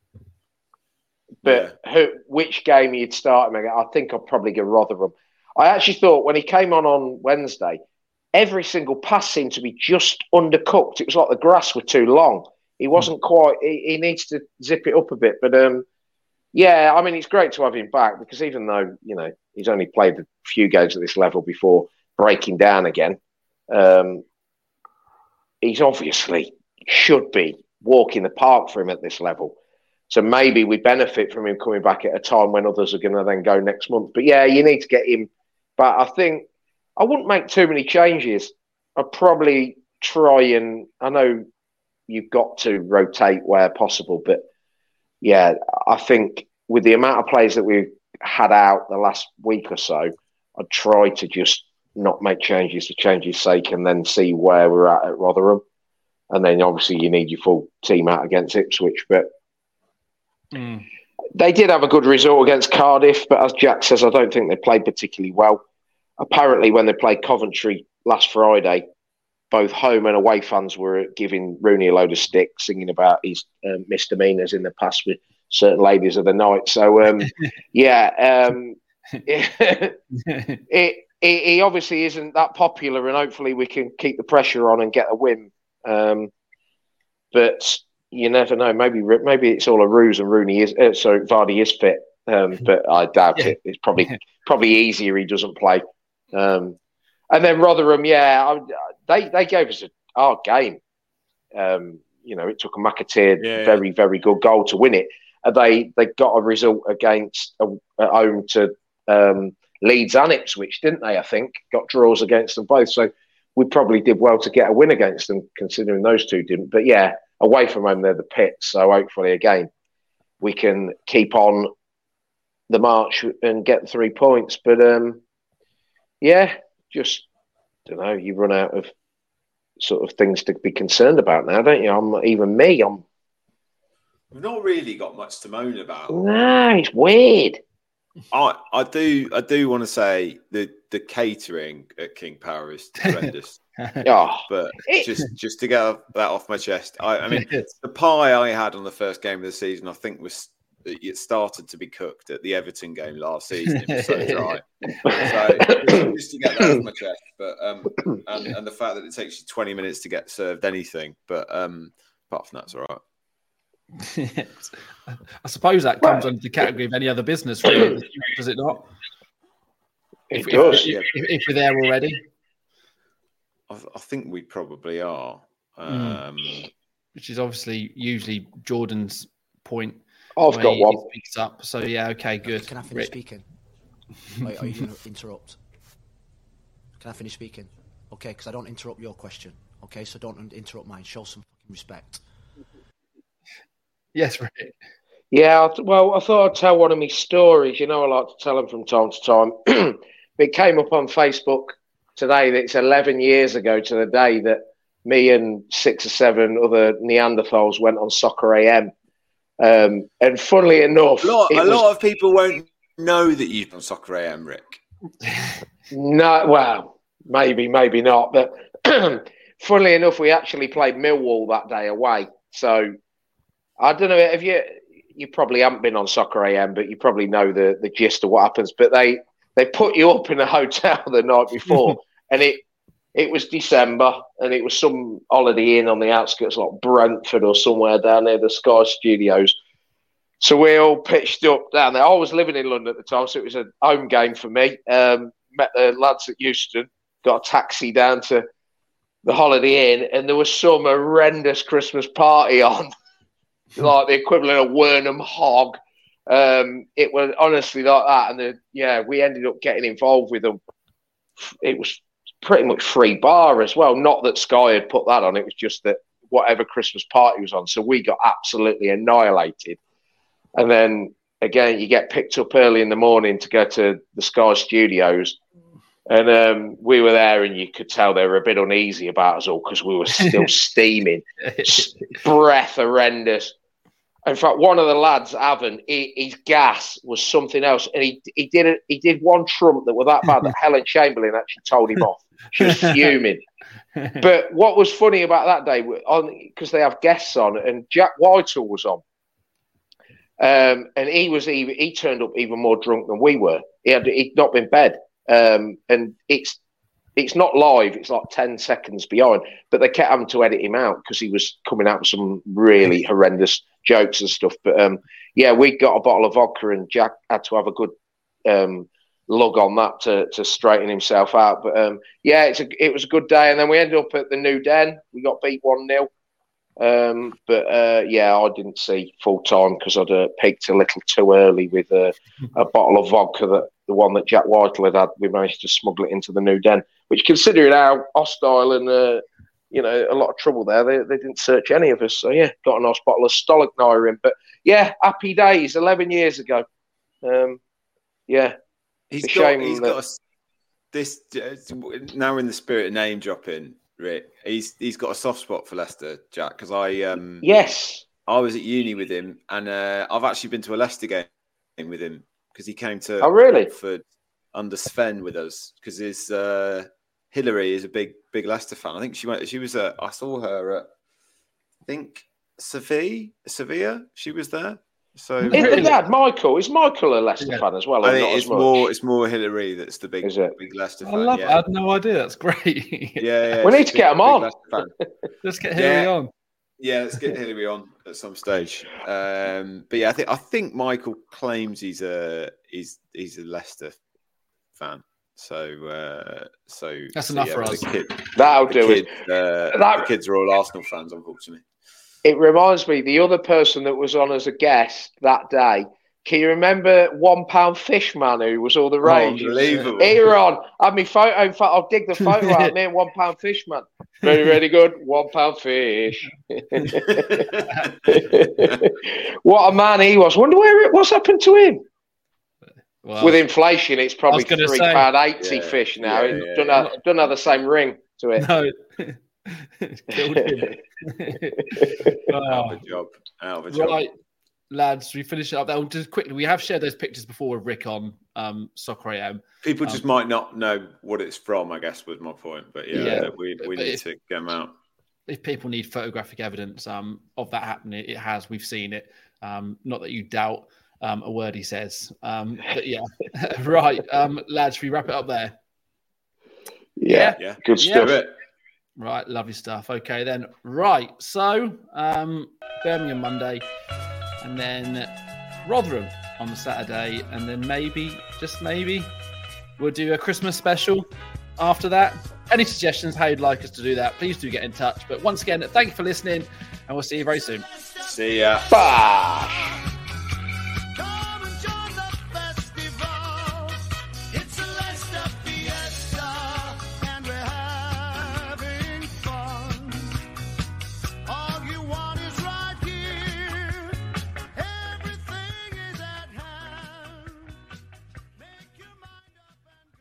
But yeah. who, which game you'd start him again? I think I'll probably go Rotherham. I actually thought when he came on on Wednesday, every single pass seemed to be just undercooked. It was like the grass were too long. He wasn't quite. He, he needs to zip it up a bit. But um, yeah, I mean, it's great to have him back, because even though you know he's only played a few games at this level before breaking down again, um, he's obviously should be walking the park for him at this level. So maybe we benefit from him coming back at a time when others are going to then go next month. But yeah, you need to get him. But I think I wouldn't make too many changes. I'd probably try and, I know you've got to rotate where possible, but yeah, I think with the amount of players that we've had out the last week or so, I'd try to just not make changes for change's sake, and then see where we're at at Rotherham. And then obviously you need your full team out against Ipswich, but Mm. they did have a good result against Cardiff, but as Jack says, I don't think they played particularly well. Apparently, when they played Coventry last Friday, both home and away fans were giving Rooney a load of stick, singing about his um, misdemeanours in the past with certain ladies of the night. So, um, yeah, um, it, it he, he obviously isn't that popular, and hopefully we can keep the pressure on and get a win. Um, but you never know. Maybe maybe it's all a ruse, and Rooney is uh, sorry, Vardy is fit. Um, but I doubt Yeah. it. It's probably probably easier he doesn't play. Um, and then Rotherham, yeah, I, they they gave us a hard game. Um, you know, it took a McAteer Yeah. very very good goal to win it. And they they got a result against uh, at home to um, Leeds and Ipswich, didn't they? I think got draws against them both. So we probably did well to get a win against them, considering those two didn't. But yeah, away from home they're the pits. So hopefully again we can keep on the march and get three points. But um, yeah, just don't know. You run out of sort of things to be concerned about now, don't you? I'm even me. I'm We've not really got much to moan about. no, it's weird. I I do I do want to say the the catering at King Power is horrendous. Oh, But it- just just to get that off my chest, I, I mean the pie I had on the first game of the season, I think was it started to be cooked at the Everton game last season. It was so dry. So just to get that off my chest, but um, and, and the fact that it takes you twenty minutes to get served anything, but um, apart from that's all right. I suppose that comes under the category of any other business, really, does it not? It If, does. if, if, if we're there already. I, I think we probably are. Um, Which is obviously usually Jordan's point. I've where got he one. Speaks up. So yeah, okay, good. Can I finish Rick. speaking? Are, are you going to interrupt? Can I finish speaking? Okay, because I don't interrupt your question. Okay, so don't interrupt mine. Show some fucking respect. Yes, Rick. Yeah, I th- well, I thought I'd tell one of my stories. You know, I like to tell them from time to time. It came up on Facebook today that it's eleven years ago to the day that me and six or seven other Neanderthals went on Soccer A M. Um, and funnily enough, a lot, it a was- lot of people won't know that you've done Soccer A M, Rick. No, well, maybe, maybe not. But funnily enough, we actually played Millwall that day away. So I don't know if you you probably haven't been on Soccer A M, but you probably know the, the gist of what happens. But they they put you up in a hotel the night before, and it it was December, and it was some holiday inn on the outskirts, like Brentford or somewhere down there, the Sky Studios. So we all pitched up down there. I was living in London at the time, so it was a home game for me. Um, met the lads at Euston, got a taxi down to the Holiday Inn, and there was some horrendous Christmas party on, like the equivalent of Wernham Hog. Um, it was honestly like that, and the, yeah, we ended up getting involved with them. It was pretty much free bar as well. Not that Sky had put that on; it was just that whatever Christmas party was on. So we got absolutely annihilated. And then again, you get picked up early in the morning to go to the Sky Studios. And um, we were there, and you could tell they were a bit uneasy about us all because we were still steaming, breath horrendous. In fact, one of the lads, Avon, he, his gas was something else, and he he did it. He did one trump that was that bad that Helen Chamberlain actually told him off. She was fuming. But what was funny about that day, on because they have guests on, and Jack Whitehall was on. Um, and he was even, he turned up even more drunk than we were. He had he'd not been bed, um, and it's it's not live. It's like ten seconds behind, but they kept having to edit him out because he was coming out with some really horrendous jokes and stuff. But um, yeah, we got a bottle of vodka, and Jack had to have a good um, lug on that to to straighten himself out. But um, yeah, it's a, it was a good day, and then we ended up at the New Den. We got beat one nil. Um, but uh, yeah, I didn't see full time because I'd uh, peaked a little too early with uh, a bottle of vodka that the one that Jack Whitehall had had. We managed to smuggle it into the New Den, which, considering how hostile and uh, you know a lot of trouble there, they, they didn't search any of us. So yeah, got a nice bottle of Stolagnayer in. But yeah, happy days, eleven years ago. Um, yeah, He's it's a got, shame he's that- got a, this. Now we're in the spirit of name dropping, Rick. He's he's got a soft spot for Leicester, Jack. Because I um yes, I was at uni with him, and uh, I've actually been to a Leicester game with him because he came to Oh, really? Watford under Sven with us because his uh, Hillary is a big big Leicester fan. I think she went. She was at. I saw her at. I think Sevilla. Sevilla. She was there. So Is the dad Michael? Is Michael a Leicester Yeah. fan as well? I Or think not it's as much? more it's more Hillary that's the big Is it? big Leicester I fan. love. yeah. I had no idea. That's great. yeah, yeah. We she's need to big- get 'em big on. Leicester fan. Let's get Hillary Yeah. on. Yeah, let's get Hillary on at some stage. Um, but yeah, I think I think Michael claims he's a he's he's a Leicester fan. So uh, so That's so, enough yeah, for the us. Kid, That'll the do kids, it. uh, That- the kids are all Arsenal fans, unfortunately. It reminds me, the other person that was on as a guest that day. Can you remember One Pound Fish Man, who was all the rage? Oh, unbelievable. Here on, had me photo. In fact, I'll dig the photo out. Me and One Pound Fish Man. Very, very good. One Pound Fish. What a man he was. Wonder where it, what's happened to him. Well, With inflation, it's probably gonna three say- pound eighty Yeah, fish now. yeah, it yeah, doesn't, yeah. Have, doesn't have the same ring to it. no. Killed him. Out of a job. Out of a job. Right, lads, we finish it up there. Just quickly, we have shared those pictures before with Rick on um, Soccer A M. People Um, just might not know what it's from, I guess, was my point. But yeah, Yeah. we, we But need if- to get them out. If people need photographic evidence um, of that happening, it has. We've seen it. Um, not that you doubt um, a word he says. Um, but yeah, right, um, lads, should we wrap it up there? Yeah, Yeah, good Yeah. stuff. Do it. Right, lovely stuff. Okay, then. Right, so um, Birmingham Monday, and then Rotherham on the Saturday, and then maybe, just maybe, we'll do a Christmas special after that. Any suggestions how you'd like us to do that, please do get in touch. But once again, thank you for listening, and we'll see you very soon. See ya. Bah! Come and join the festival. It's a Leicester fiesta, and we're having fun. All you want is right here. Everything is at hand. Make your mind up and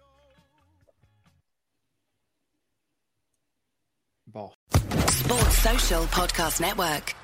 go. Boss. Sports Social Podcast Network.